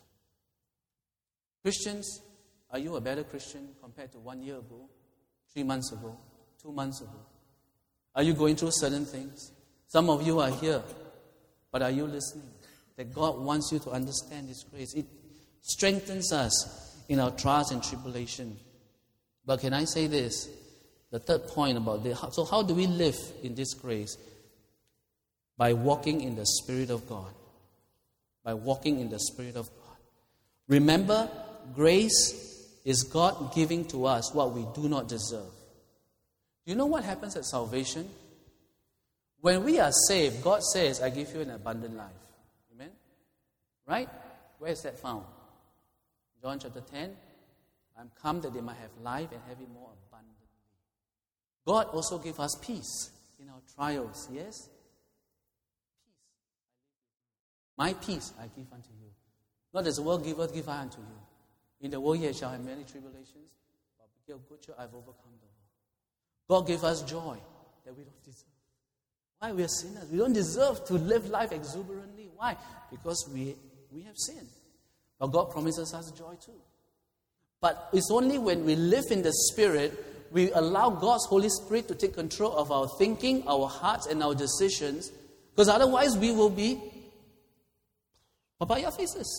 Christians, are you a better Christian compared to one year ago, three months ago, two months ago? Are you going through certain things? Some of you are here, but are you listening? That God wants you to understand His grace. It strengthens us in our trials and tribulation. But can I say this? The third point about this. So how do we live in this grace? By walking in the Spirit of God. By walking in the Spirit of God. Remember, grace is God giving to us what we do not deserve. Do you know what happens at salvation? When we are saved, God says, I give you an abundant life. Amen? Right? Where is that found? John chapter ten. I'm come that they might have life and have it more abundantly. God also gave us peace in our trials. Yes? My peace I give unto you. Not as the world giveth, give I unto you. In the world ye shall have many tribulations, but be of good cheer, I've overcome the world. God gave us joy that we don't deserve. Why? We are sinners. We don't deserve to live life exuberantly. Why? Because we, we have sinned. But God promises us joy too. But it's only when we live in the Spirit, we allow God's Holy Spirit to take control of our thinking, our hearts, and our decisions. Because otherwise we will be papaya faces.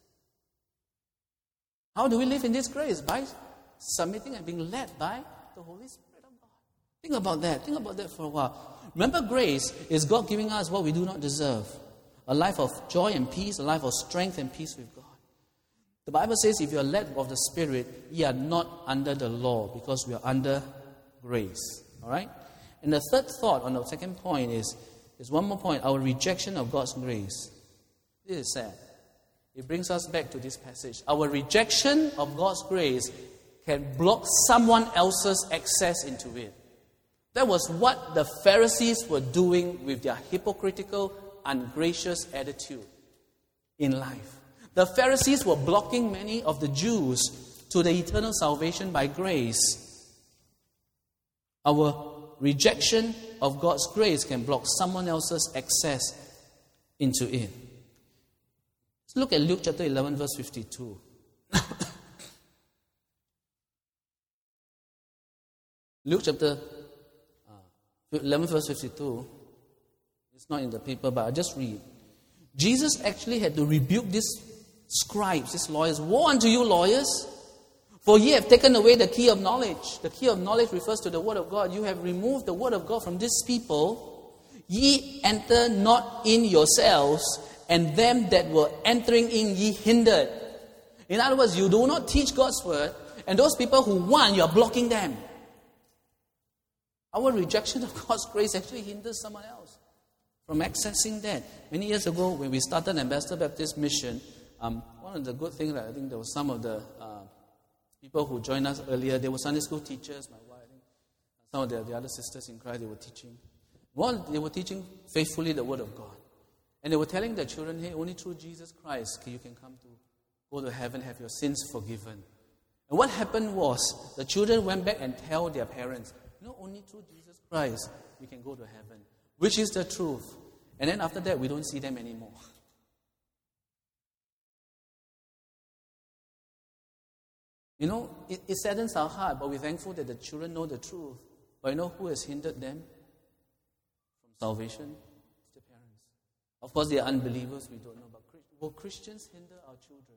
How do we live in this grace? By submitting and being led by the Holy Spirit of God. Think about that. Think about that for a while. Remember, grace is God giving us what we do not deserve. A life of joy and peace, a life of strength and peace with God. The Bible says if you are led of the Spirit, ye are not under the law because we are under grace. Alright? And the third thought on the second point is, is one more point, our rejection of God's grace. This is sad. It brings us back to this passage. Our rejection of God's grace can block someone else's access into it. That was what the Pharisees were doing with their hypocritical, ungracious attitude in life. The Pharisees were blocking many of the Jews to the eternal salvation by grace. Our rejection of God's grace can block someone else's access into it. Let's look at Luke chapter eleven, verse fifty-two. Luke chapter eleven, verse fifty-two. It's not in the paper, but I'll just read. Jesus actually had to rebuke these scribes, these lawyers. Woe unto you, lawyers! For ye have taken away the key of knowledge. The key of knowledge refers to the Word of God. You have removed the Word of God from these people. Ye enter not in yourselves, and them that were entering in ye hindered. In other words, you do not teach God's Word, and those people who want, you are blocking them. Our rejection of God's grace actually hinders someone else from accessing that. Many years ago, when we started Ambassador Baptist Mission, um, one of the good things that I think there was some of the uh, people who joined us earlier, they were Sunday school teachers, my wife, some of the, the other sisters in Christ, they were teaching. One, they were teaching faithfully the Word of God. And they were telling their children, hey, only through Jesus Christ you can come to go to heaven, have your sins forgiven. And what happened was, the children went back and tell their parents, no, only through Jesus Christ we can go to heaven, which is the truth. And then after that, we don't see them anymore. You know, it, it saddens our heart, but we're thankful that the children know the truth. But you know who has hindered them from salvation? It's the parents. Of course, they are unbelievers, we don't know. But will Christians hinder our children?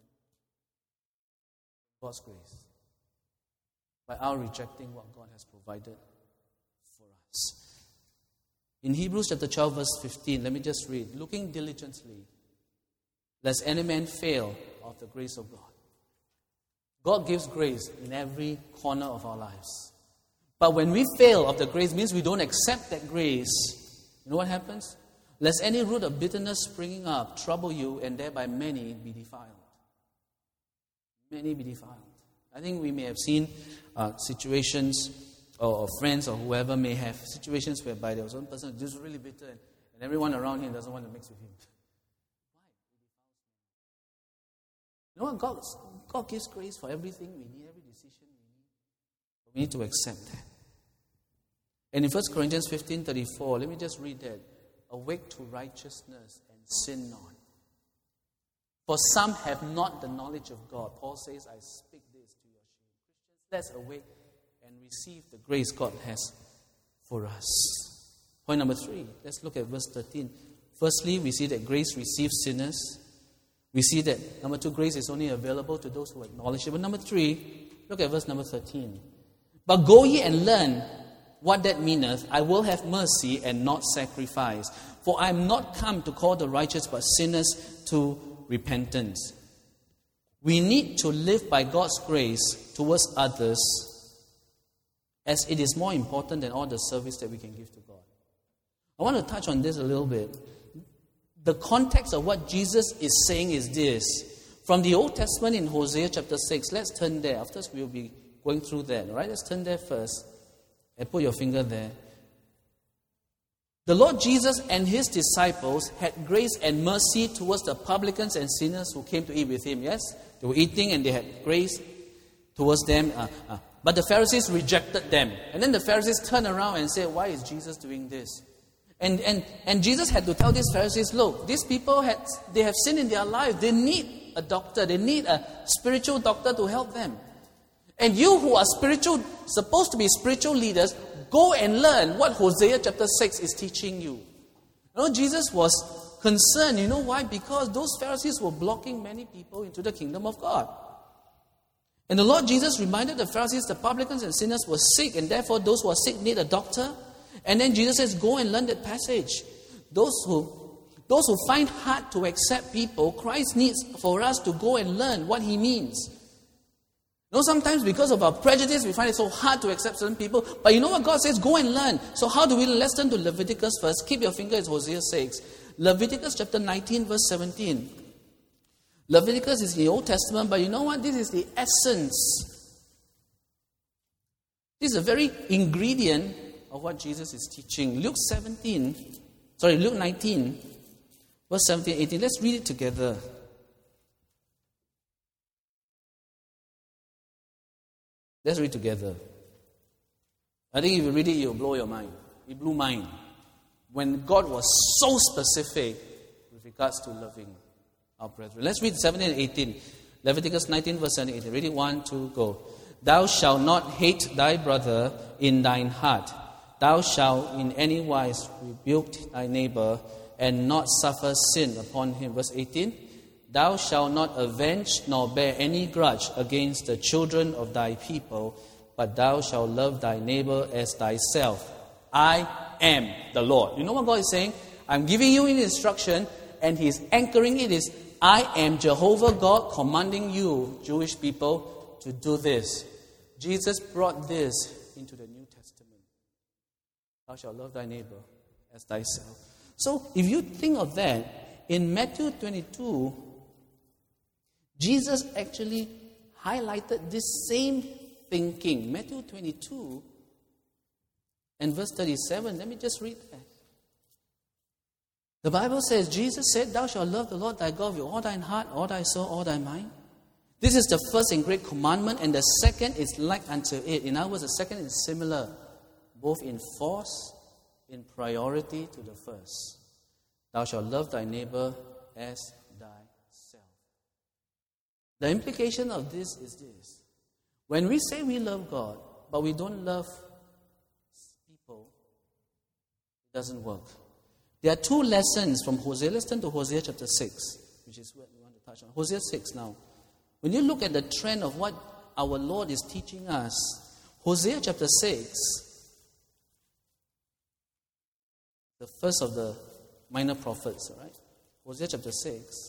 God's grace. By our rejecting what God has provided for us. In Hebrews chapter twelve, verse fifteen, let me just read. Looking diligently, lest any man fail of the grace of God. God gives grace in every corner of our lives. But when we fail of the grace, means we don't accept that grace. You know what happens? Lest any root of bitterness springing up trouble you, and thereby many be defiled. Many be defiled. I think we may have seen uh, situations, or, or friends or whoever may have situations whereby there was one person who's really bitter, and, and everyone around him doesn't want to mix with him. You know what? God, God gives grace for everything we need, every decision we need. But we need to accept that. And in First Corinthians fifteen thirty-four, let me just read that. Awake to righteousness and sin not. For some have not the knowledge of God. Paul says, I speak this to your shame. Christians, let's awake and receive the grace God has for us. Point number three, let's look at verse thirteen. Firstly, we see that grace receives sinners. We see that, number two, grace is only available to those who acknowledge it. But number three, look at verse number thirteen. But go ye and learn what that meaneth. I will have mercy and not sacrifice. For I am not come to call the righteous, but sinners to repentance. We need to live by God's grace towards others, as it is more important than all the service that we can give to God. I want to touch on this a little bit. The context of what Jesus is saying is this. From the Old Testament in Hosea chapter six, let's turn there. After this, we'll be going through that. All right, let's turn there first. And put your finger there. The Lord Jesus and his disciples had grace and mercy towards the publicans and sinners who came to eat with him. Yes? They were eating and they had grace towards them. Uh, uh, but the Pharisees rejected them. And then the Pharisees turned around and said, why is Jesus doing this? And, and, and Jesus had to tell these Pharisees, look, these people, had they have sin in their life. They need a doctor. They need a spiritual doctor to help them. And you who are spiritual, supposed to be spiritual leaders, go and learn what Hosea chapter six is teaching you. You know, Jesus was concerned. You know why? Because those Pharisees were blocking many people into the kingdom of God. And the Lord Jesus reminded the Pharisees, the publicans and sinners were sick, and therefore those who are sick need a doctor. And then Jesus says, go and learn that passage. Those who, those who find hard to accept people, Christ needs for us to go and learn what he means. You know, sometimes because of our prejudice, we find it so hard to accept certain people. But you know what God says? Go and learn. So how do we learn? Let's turn to Leviticus first. Keep your finger, it's Hosea six. Leviticus chapter nineteen, verse seventeen. Leviticus is in the Old Testament, but you know what? This is the essence. This is a very ingredient of what Jesus is teaching. Luke seventeen, sorry, Luke nineteen, verse seventeen, eighteen. Let's read it together. Let's read together. I think if you read it, you'll blow your mind. It blew mine. When God was so specific with regards to loving our brethren. Let's read seventeen and eighteen. Leviticus nineteen, verse seventeen and eighteen. Read it, one, two, go. Thou shalt not hate thy brother in thine heart. Thou shalt in any wise rebuke thy neighbor. and not suffer sin upon him. Verse eighteen, thou shalt not avenge nor bear any grudge against the children of thy people, but thou shalt love thy neighbor as thyself. I am the Lord. You know what God is saying? I'm giving you an instruction, and He's anchoring it is, I am Jehovah God commanding you, Jewish people, to do this. Jesus brought this into the New Testament. Thou shalt love thy neighbor as thyself. So, if you think of that, in Matthew twenty-two, Jesus actually highlighted this same thinking. Matthew twenty-two and verse thirty-seven, let me just read that. The Bible says, Jesus said, thou shalt love the Lord thy God with all thine heart, all thy soul, all thy mind. This is the first and great commandment, and the second is like unto it. In other words, the second is similar, both in force, in priority to the first. Thou shalt love thy neighbor as thyself. The implication of this is this. When we say we love God, but we don't love people, it doesn't work. There are two lessons from Hosea. Let's turn to Hosea chapter six, which is what we want to touch on. Hosea six now. When you look at the trend of what our Lord is teaching us, Hosea chapter six, the first of the minor prophets, all right? Hosea chapter six,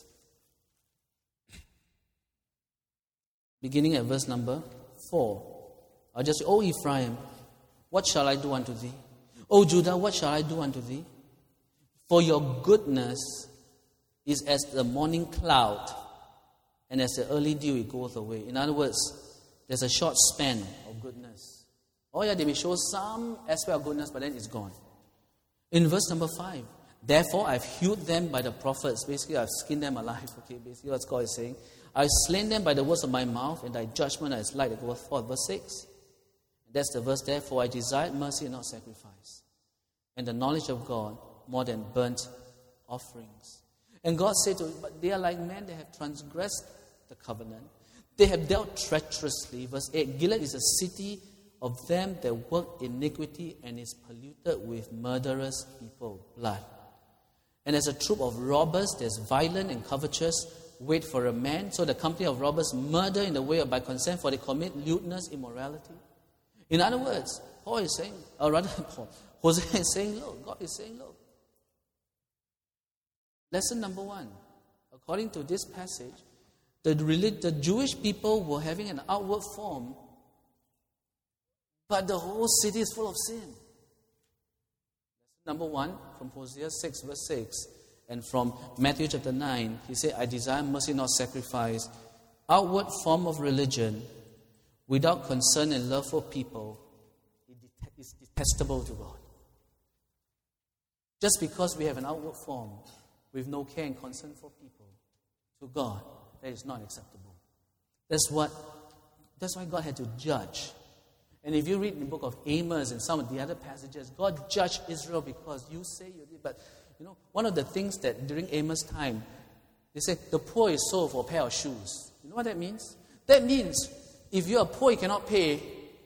beginning at verse number four. I'll just say, O Ephraim, what shall I do unto thee? O Judah, what shall I do unto thee? For your goodness is as the morning cloud, and as the early dew it goeth away. In other words, there's a short span of goodness. Oh yeah, they may show some aspect of goodness, but then it's gone. In verse number five, therefore I've hewed them by the prophets. Basically, I've skinned them alive. Okay, basically what God is saying. I've slain them by the words of my mouth, and thy judgment is light that goeth forth. Verse six. That's the verse, therefore I desired mercy and not sacrifice, and the knowledge of God more than burnt offerings. And God said to them, but they are like men, they have transgressed the covenant. They have dealt treacherously. Verse eight, Gilead is a city of them that work iniquity and is polluted with murderous people, blood. And as a troop of robbers, there's violent and covetous, wait for a man. So the company of robbers murder in the way of by consent, for they commit lewdness, immorality. In other words, Paul is saying, or rather Paul, Hosea is saying, look, God is saying, look. Lesson number one, according to this passage, the, the Jewish people were having an outward form, but the whole city is full of sin. Lesson number one, from Hosea six, verse six, and from Matthew chapter nine, he said, I desire mercy, not sacrifice. Outward form of religion, without concern and love for people, is detestable to God. Just because we have an outward form, with no care and concern for people, to God, that is not acceptable. That's what. That's why God had to judge. And if you read in the book of Amos and some of the other passages, God judged Israel because you say you did. But, you know, one of the things that during Amos' time, they said, the poor is sold for a pair of shoes. You know what that means? That means if you are poor, you cannot pay.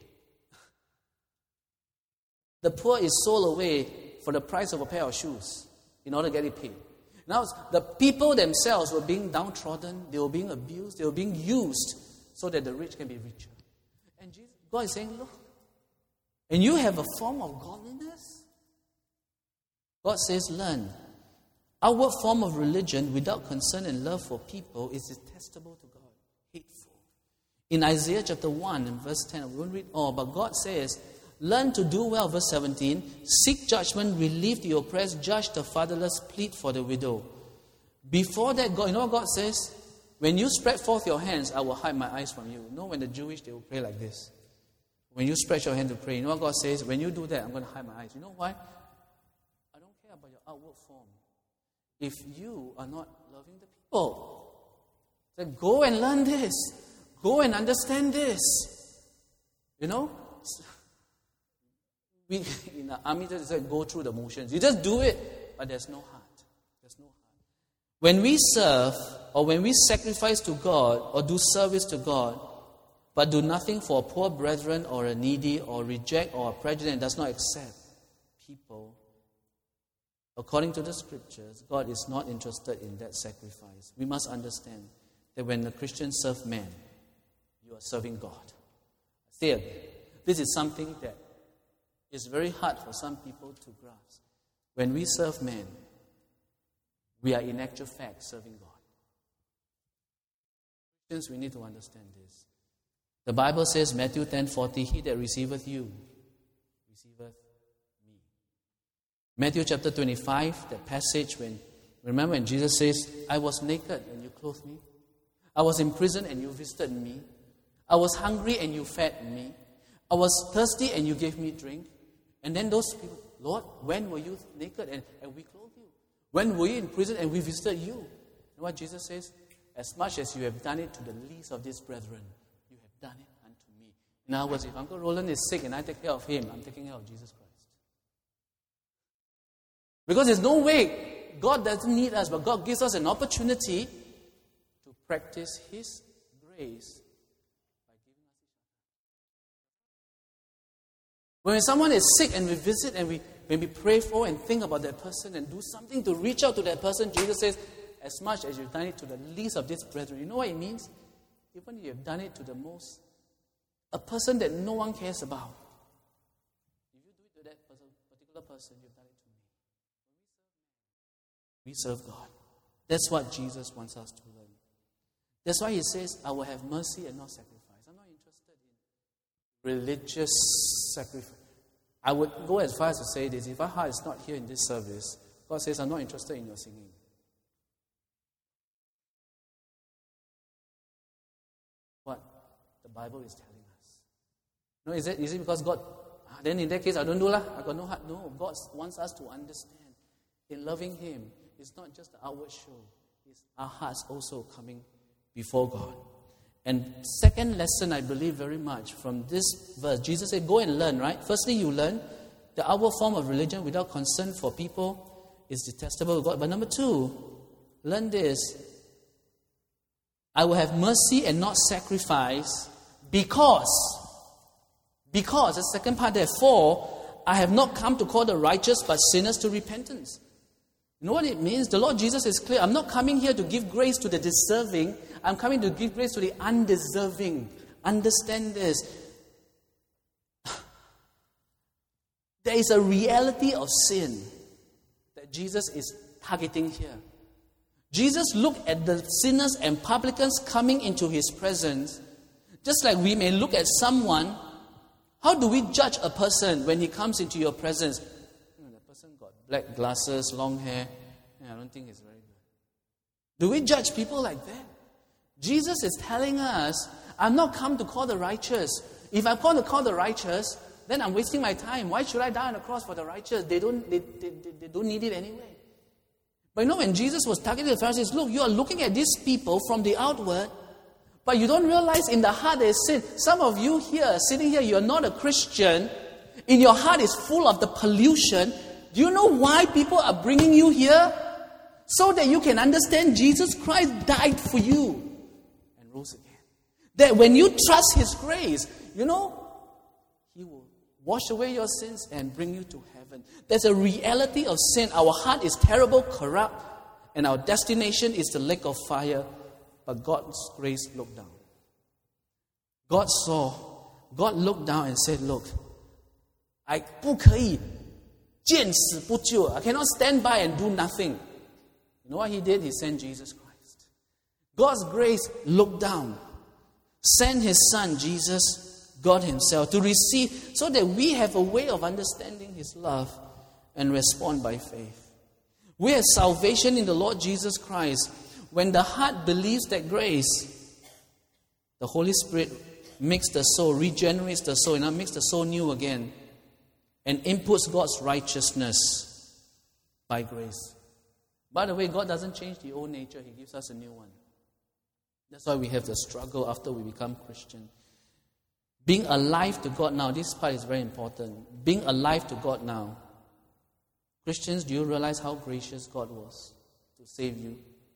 The poor is sold away for the price of a pair of shoes in order to get it paid. Now, the people themselves were being downtrodden, they were being abused, they were being used so that the rich can be richer. And Jesus, God is saying, look, and you have a form of godliness? God says, learn. Outward form of religion without concern and love for people is detestable to God, hateful. In Isaiah chapter one and verse ten, we won't read all, but God says, learn to do well, verse seventeen. Seek judgment, relieve the oppressed, judge the fatherless, plead for the widow. Before that, God, you know what God says? When you spread forth your hands, I will hide my eyes from you. You know when the Jewish, they will pray like this. When you spread your hand to pray, you know what God says? When you do that, I'm going to hide my eyes. You know why? I don't care about your outward form. If you are not loving the people, then go and learn this. Go and understand this. You know? We, in the army, they say, go through the motions. You just do it, but there's no heart. There's no heart. When we serve, or when we sacrifice to God, or do service to God, but do nothing for a poor brethren, or a needy, or reject, or a prejudice, and does not accept people, according to the scriptures, God is not interested in that sacrifice. We must understand that when a Christian serves man, you are serving God. Say again, this is something that is very hard for some people to grasp. When we serve man, we are in actual fact serving God. Christians, we need to understand this. The Bible says, Matthew ten forty, he that receiveth you, receiveth me. Matthew chapter twenty-five, that passage when, remember when Jesus says, I was naked and you clothed me. I was in prison and you visited me. I was hungry and you fed me. I was thirsty and you gave me drink. And then those people, Lord, when were you naked and, and we clothed you? When were you in prison and we visited you? And what Jesus says, as much as you have done it to the least of these brethren, you have done it unto me. In other words, if Uncle Roland is sick and I take care of him, I'm taking care of Jesus Christ. Because there's no way God doesn't need us, but God gives us an opportunity to practice His grace. When someone is sick and we visit and we when we pray for and think about that person and do something to reach out to that person, Jesus says, as much as you've done it to the least of these brethren. You know what it means? Even if you have done it to the most, a person that no one cares about. If you do it to that person, particular person, you've done it to me. We serve God. That's what Jesus wants us to learn. That's why He says, I will have mercy and not sacrifice. I'm not interested in religious sacrifice. I would go as far as to say this. If our heart is not here in this service, God says, I'm not interested in your singing. What the Bible is telling us. No, is it, is it because God, ah, then in that case, I don't do lah. I got no heart. No, God wants us to understand. In loving Him, it's not just the outward show. It's our hearts also coming before God. And second lesson, I believe very much from this verse, Jesus said, go and learn, right? Firstly, you learn the outward form of religion without concern for people is detestable to God. But number two, learn this. I will have mercy and not sacrifice because, because, the second part there, for I have not come to call the righteous but sinners to repentance. You know what it means? The Lord Jesus is clear. I'm not coming here to give grace to the deserving. I'm coming to give grace to the undeserving. Understand this. There is a reality of sin that Jesus is targeting here. Jesus looked at the sinners and publicans coming into His presence, just like we may look at someone. How do we judge a person when he comes into your presence? You know, the person got black glasses, long hair. Yeah, I don't think it's very good. Do we judge people like that? Jesus is telling us, I'm not come to call the righteous. If I come to call the righteous, then I'm wasting my time. Why should I die on the cross for the righteous? They don't, they, they, they, they don't need it anyway. But you know, when Jesus was targeting the Pharisees, look, you are looking at these people from the outward, but you don't realize in the heart there is sin. Some of you here, sitting here, you are not a Christian. In your heart is full of the pollution. Do you know why people are bringing you here? So that you can understand Jesus Christ died for you and rose again. That when you trust His grace, you know, He will wash away your sins and bring you to heaven. There's a reality of sin. Our heart is terrible, corrupt, and our destination is the lake of fire. But God's grace looked down. God saw, God looked down and said, look, I 不可以见死不救. I cannot stand by and do nothing. You know what He did? He sent Jesus Christ. God's grace looked down, sent His Son, Jesus, God Himself, to receive, so that we have a way of understanding His love and respond by faith. We have salvation in the Lord Jesus Christ. When the heart believes that grace, the Holy Spirit makes the soul, regenerates the soul, and makes the soul new again, and inputs God's righteousness by grace. By the way, God doesn't change the old nature. He gives us a new one. That's why we have the struggle after we become Christian. Being alive to God now, this part is very important. Being alive to God now. Christians, do you realize how gracious God was to save you?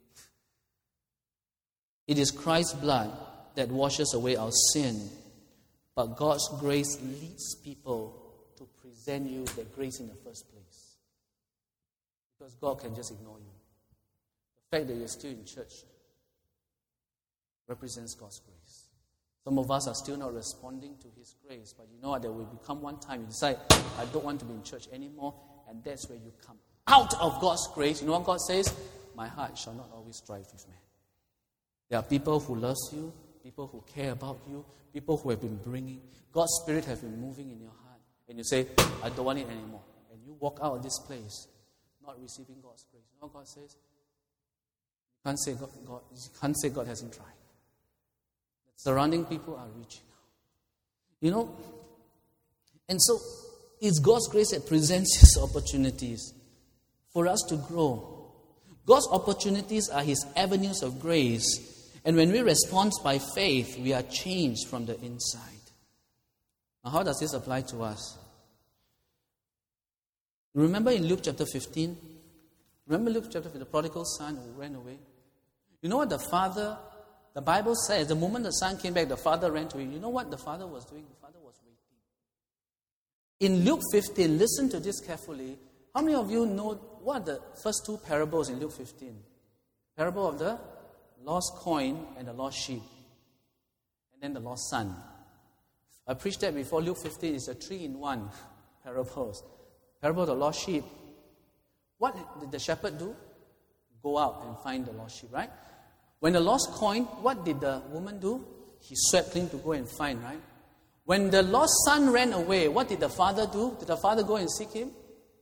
It is Christ's blood that washes away our sin. But God's grace leads people to present you the grace in the first place. Because God can just ignore you. The fact that you're still in church represents God's grace. Some of us are still not responding to His grace, but you know what? There will become one time you decide, I don't want to be in church anymore, and that's where you come out of God's grace. You know what God says? My heart shall not always strive with man. There are people who love you, people who care about you, people who have been bringing, God's Spirit has been moving in your heart, and you say, I don't want it anymore. And you walk out of this place not receiving God's grace. You know what God says? You can't say God, God, you can't say God hasn't tried. The surrounding people are reaching out. You know, and so it's God's grace that presents His opportunities for us to grow. God's opportunities are His avenues of grace. And when we respond by faith, we are changed from the inside. Now, how does this apply to us? Remember in Luke chapter fifteen? Remember Luke chapter fifteen, the prodigal son who ran away? You know what the father, the Bible says, the moment the son came back, the father ran to him. You know what the father was doing? The father was waiting. In Luke fifteen, listen to this carefully. How many of you know what are the first two parables in Luke fifteen? Parable of the lost coin and the lost sheep. And then the lost son. I preached that before. Luke fifteen is a three-in-one parables. Parable of the lost sheep. What did the shepherd do? Go out and find the lost sheep, right? When the lost coin, what did the woman do? He swept clean to go and find, right? When the lost son ran away, what did the father do? Did the father go and seek him?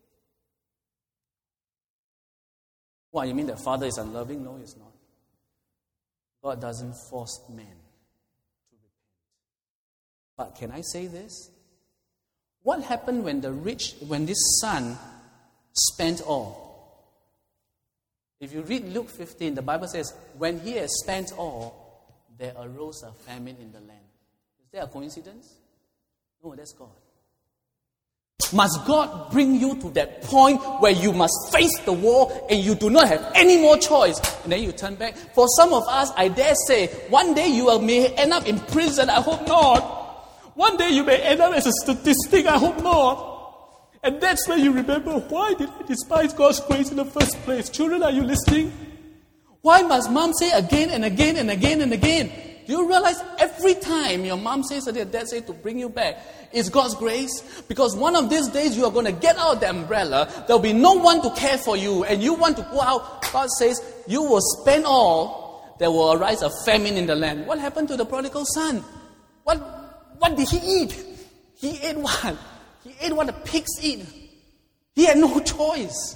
What, you mean the father is unloving? No, he's not. God doesn't force man to repent. But can I say this? What happened when the rich, when this son spent all? If you read Luke fifteen, the Bible says, when he had spent all, there arose a famine in the land. Is there a coincidence? No, that's God. Must God bring you to that point where you must face the wall and you do not have any more choice? And then you turn back. For some of us, I dare say, one day you may end up in prison. I hope not. One day you may end up as a statistic. I hope not. And that's when you remember, why did I despise God's grace in the first place? Children, are you listening? Why must mom say again and again and again and again? Do you realize every time your mom says something, dad says to bring you back, it's God's grace? Because one of these days you are going to get out the umbrella. There will be no one to care for you. And you want to go out. God says, you will spend all. There will arise a famine in the land. What happened to the prodigal son? What, what did he eat? He ate what? He ate what the pigs eat. He had no choice.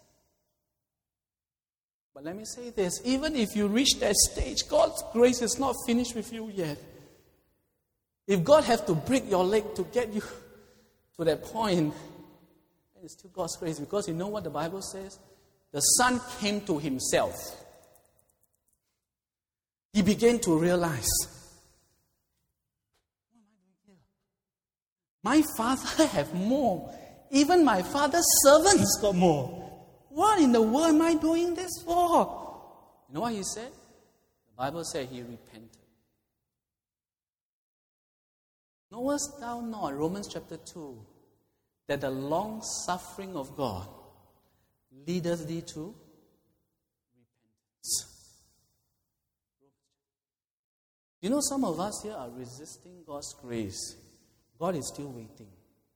But let me say this, even if you reach that stage, God's grace is not finished with you yet. If God has to break your leg to get you to that point, it's still God's grace. Because you know what the Bible says? The son came to himself. He began to realize, what am I doing here? My father have more. Even my father's servants got more. What in the world am I doing this for? You know what he said? The Bible said he repented. Knowest thou not, Romans chapter two, that the long suffering of God leadeth thee to repentance? You know, some of us here are resisting God's grace. God is still waiting.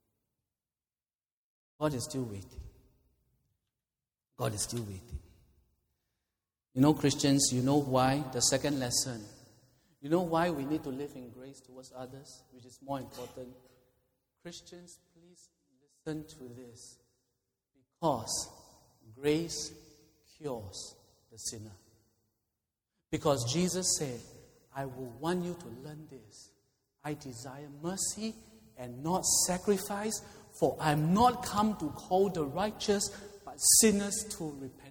God is still waiting. God is still waiting. You know, Christians, you know why? The second lesson. You know why we need to live in grace towards others, which is more important? Christians, please listen to this. Because grace cures the sinner. Because Jesus said, I will want you to learn this. I desire mercy and not sacrifice, for I am not come to call the righteous, but sinners to repentance.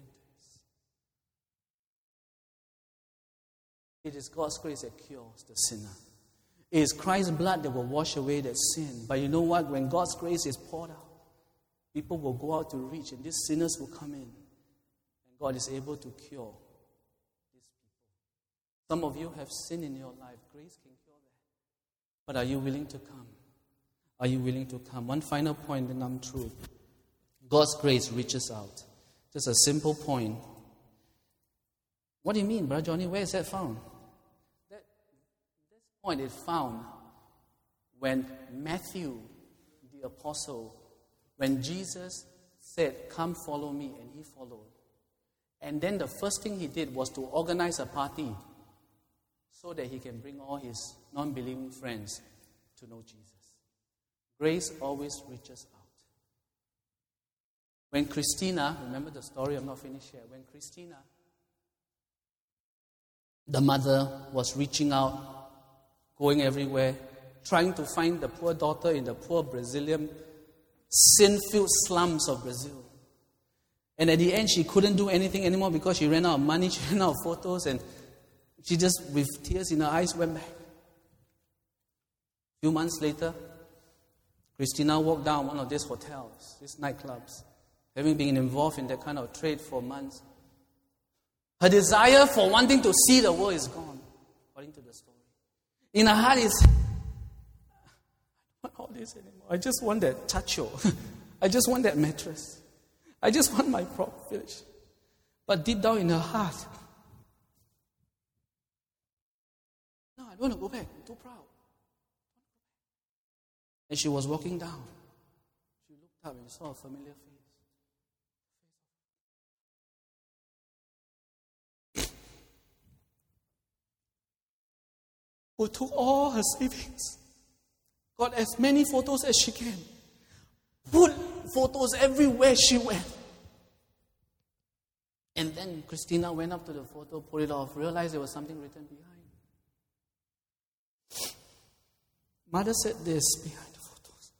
It is God's grace that cures the sinner. It is Christ's blood that will wash away that sin. But you know what? When God's grace is poured out, people will go out to reach, and these sinners will come in. And God is able to cure these people. Some of you have sin in your life. Grace can cure that. But are you willing to come? Are you willing to come? One final point, then I'm through. God's grace reaches out. Just Just a simple point. What do you mean, Brother Johnny? Where is that found? That, this point is found when Matthew, the apostle, when Jesus said, "Come follow me," and he followed. And then the first thing he did was to organize a party so that he can bring all his non-believing friends to know Jesus. Grace always reaches out. When Christina, remember the story, I'm not finished yet. When Christina, the mother, was reaching out, going everywhere, trying to find the poor daughter in the poor Brazilian, sin-filled slums of Brazil. And at the end, she couldn't do anything anymore because she ran out of money, she ran out of photos, and she just, with tears in her eyes, went back. A few months later, Christina walked down one of these hotels, these nightclubs, having been involved in that kind of trade for months. Her desire for wanting to see the world is gone, according to the story. In her heart is, I don't want all this anymore. I just want that tacho. I just want that mattress. I just want my prop village. But deep down in her heart, no, I don't want to go back. I'm too proud. And she was walking down. She looked up and saw a familiar face. Who took all her savings, got as many photos as she can, put photos everywhere she went. And then Christina went up to the photo, pulled it off, realized there was something written behind. Mother said this behind the photos.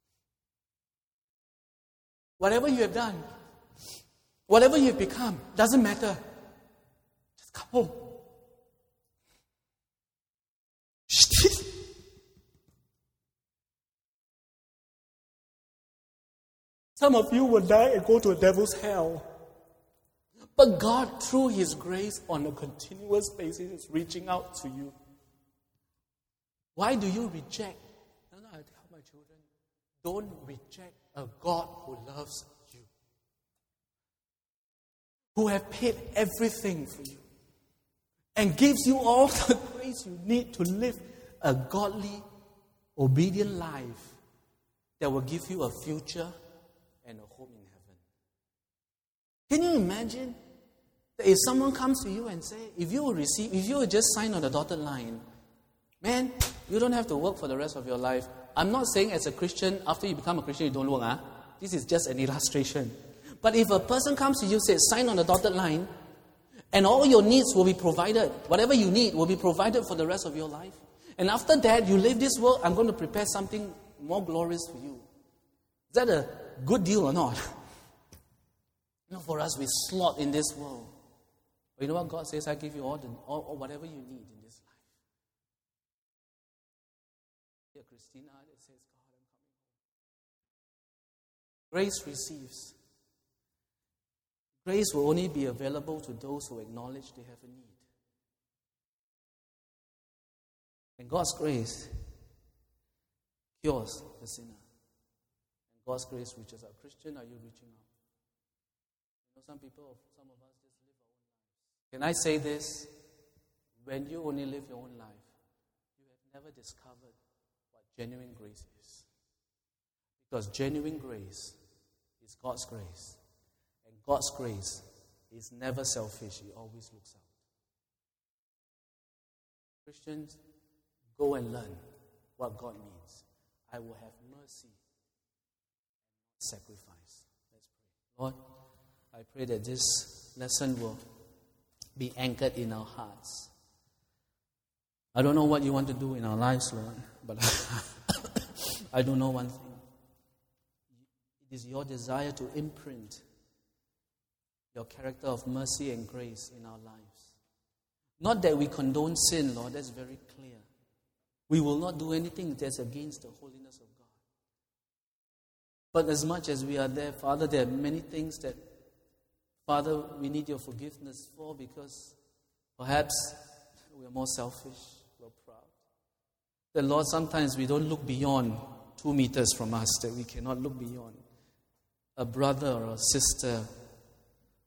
Whatever you have done, whatever you have become, doesn't matter. Just come home. Some of you will die and go to a devil's hell. But God, through His grace on a continuous basis, is reaching out to you. Why do you reject? No, no, I tell my children, don't reject a God who loves you, who has paid everything for you, and gives you all the grace you need to live a godly, obedient life that will give you a future and a home in heaven. Can you imagine that if someone comes to you and say, if you will receive, if you will just sign on the dotted line, man, you don't have to work for the rest of your life. I'm not saying as a Christian, after you become a Christian, you don't work. Huh? This is just an illustration. But if a person comes to you and says, sign on the dotted line, and all your needs will be provided, whatever you need will be provided for the rest of your life. And after that, you leave this world, I'm going to prepare something more glorious for you. Is that a good deal or not? You know, for us, we slot in this world. But you know what God says? I give you all, the, all, all whatever you need in this life. Here, Christina, it says, God, I'm coming home. Grace receives. Grace will only be available to those who acknowledge they have a need. And God's grace cures the sinner. And God's grace reaches out. Christian, are you reaching out? You know, some people, some of us just live our own lives. Can I say this? When you only live your own life, you have never discovered what genuine grace is. Because genuine grace is God's grace. And God's grace is never selfish. He always looks out. Christians, go and learn what God means. I will have mercy and not sacrifice. Let's pray. Lord, I pray that this lesson will be anchored in our hearts. I don't know what you want to do in our lives, Lord, but I do know one thing. It is your desire to imprint your character of mercy and grace in our lives. Not that we condone sin, Lord, that's very clear. We will not do anything that's against the holiness of God. But as much as we are there, Father, there are many things that, Father, we need your forgiveness for because perhaps we are more selfish, we're proud. That, Lord, sometimes we don't look beyond two meters from us, that we cannot look beyond. A brother or a sister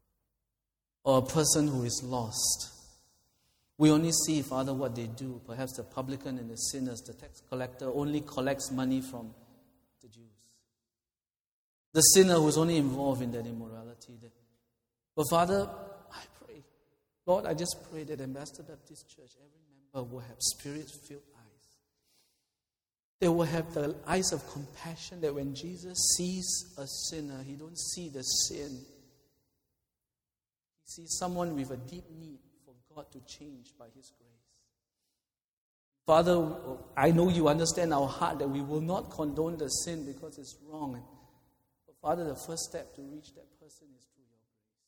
or a person who is lost. We only see, Father, what they do. Perhaps the publican and the sinners, the tax collector only collects money from the Jews. The sinner who is only involved in that immorality. But Father, I pray, Lord, I just pray that Ambassador Baptist Church, every member will have spirit-filled eyes. They will have the eyes of compassion, that when Jesus sees a sinner, he don't see the sin. He sees someone with a deep need for God to change by His grace. Father, I know you understand our heart that we will not condone the sin because it's wrong. But Father, the first step to reach that person is through your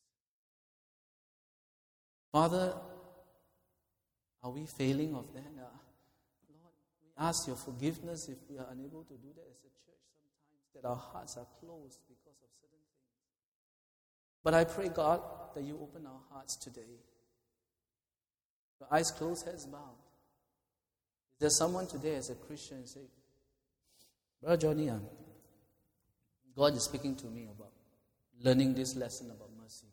grace. Father, are we failing of that? Uh, Lord, we ask your forgiveness if we are unable to do that as a church sometimes, that our hearts are closed because of certain things. But I pray, God, that you open our hearts today. The eyes closed, heads bowed. Is there someone today as a Christian and say, Brother Johnny, uh, God is speaking to me about learning this lesson about mercy.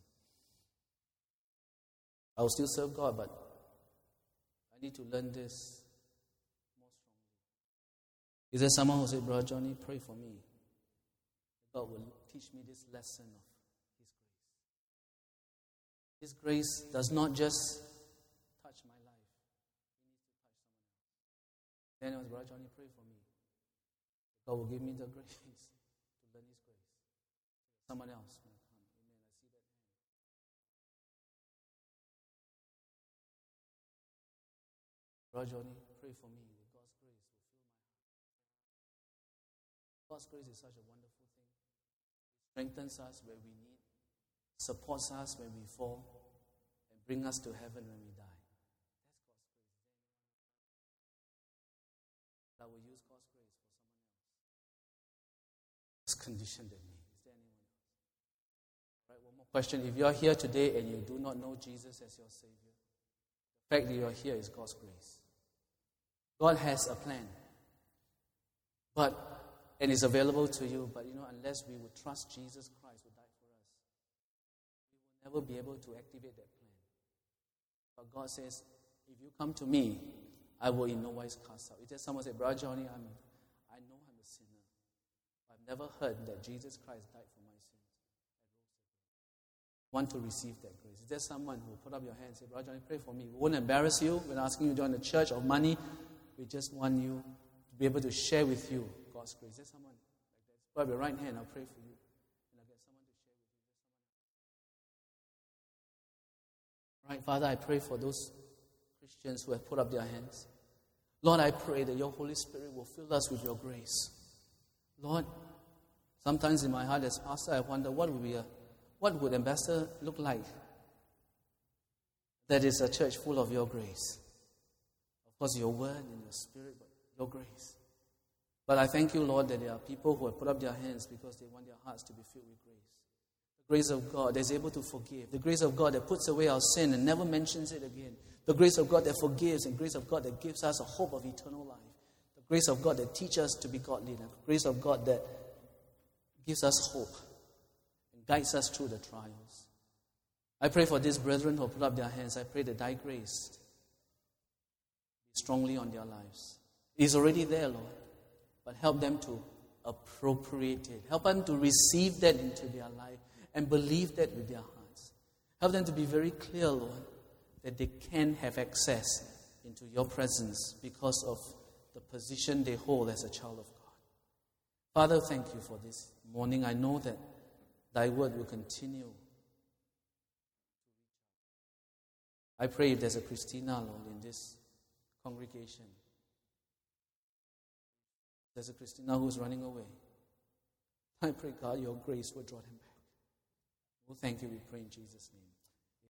I will still serve God, but I need to learn this more strongly. Is there someone who say, Brother Johnny, pray for me. God will teach me this lesson of His grace. His grace does not just touch my life. It needs to touch someone else. Then it was, Brother Johnny, pray for me. God will give me the grace to learn His grace. Someone else may come. Amen. I see that hand. Brother Johnny, pray for me that God's grace will fill my heart. God's grace is such a wonderful thing. It strengthens us where we need, supports us when we fall, and brings us to heaven when we die. That's God's grace. That will use God's grace for someone else. It's conditioned in me. Is there anyone else? All right, one more question. If you are here today and you do not know Jesus as your Savior, the fact that you are here is God's grace. God has a plan. But, and it's available to you, but you know, unless we would trust Jesus Christ who died for us, we will never be able to activate that plan. But God says, if you come to me, I will in no wise cast out. If there's someone say, Brother Johnny, I'm, I know I'm a sinner. I've never heard that Jesus Christ died for my sins. I want to receive that grace. Is there someone who will put up your hand and say, Brother Johnny, pray for me? We won't embarrass you when asking you to join the church or money. We just want you to be able to share with you God's grace. Is there someone like that? Put up your right hand, I'll pray for you. And I'll get someone to share with you. Right, Father, I pray for those Christians who have put up their hands. Lord, I pray that your Holy Spirit will fill us with your grace. Lord, sometimes in my heart as pastor, I wonder what would be a, what would Ambassador look like? That is a church full of your grace. Of course, your word and your spirit, but your grace. But I thank you, Lord, that there are people who have put up their hands because they want their hearts to be filled with grace. The grace of God that is able to forgive. The grace of God that puts away our sin and never mentions it again. The grace of God that forgives, and grace of God that gives us a hope of eternal life. The grace of God that teaches us to be godly. The grace of God that gives us hope and guides us through the trials. I pray for these brethren who put up their hands. I pray that thy grace be strongly on their lives. It is already there, Lord. But help them to appropriate it. Help them to receive that into their life and believe that with their hearts. Help them to be very clear, Lord, that they can have access into your presence because of the position they hold as a child of God. Father, thank you for this morning. I know that thy word will continue. I pray if there's a Christina, Lord, in this congregation, there's a Christina who's running away. I pray, God, your grace will draw them back. Well, thank you, we pray in Jesus' name.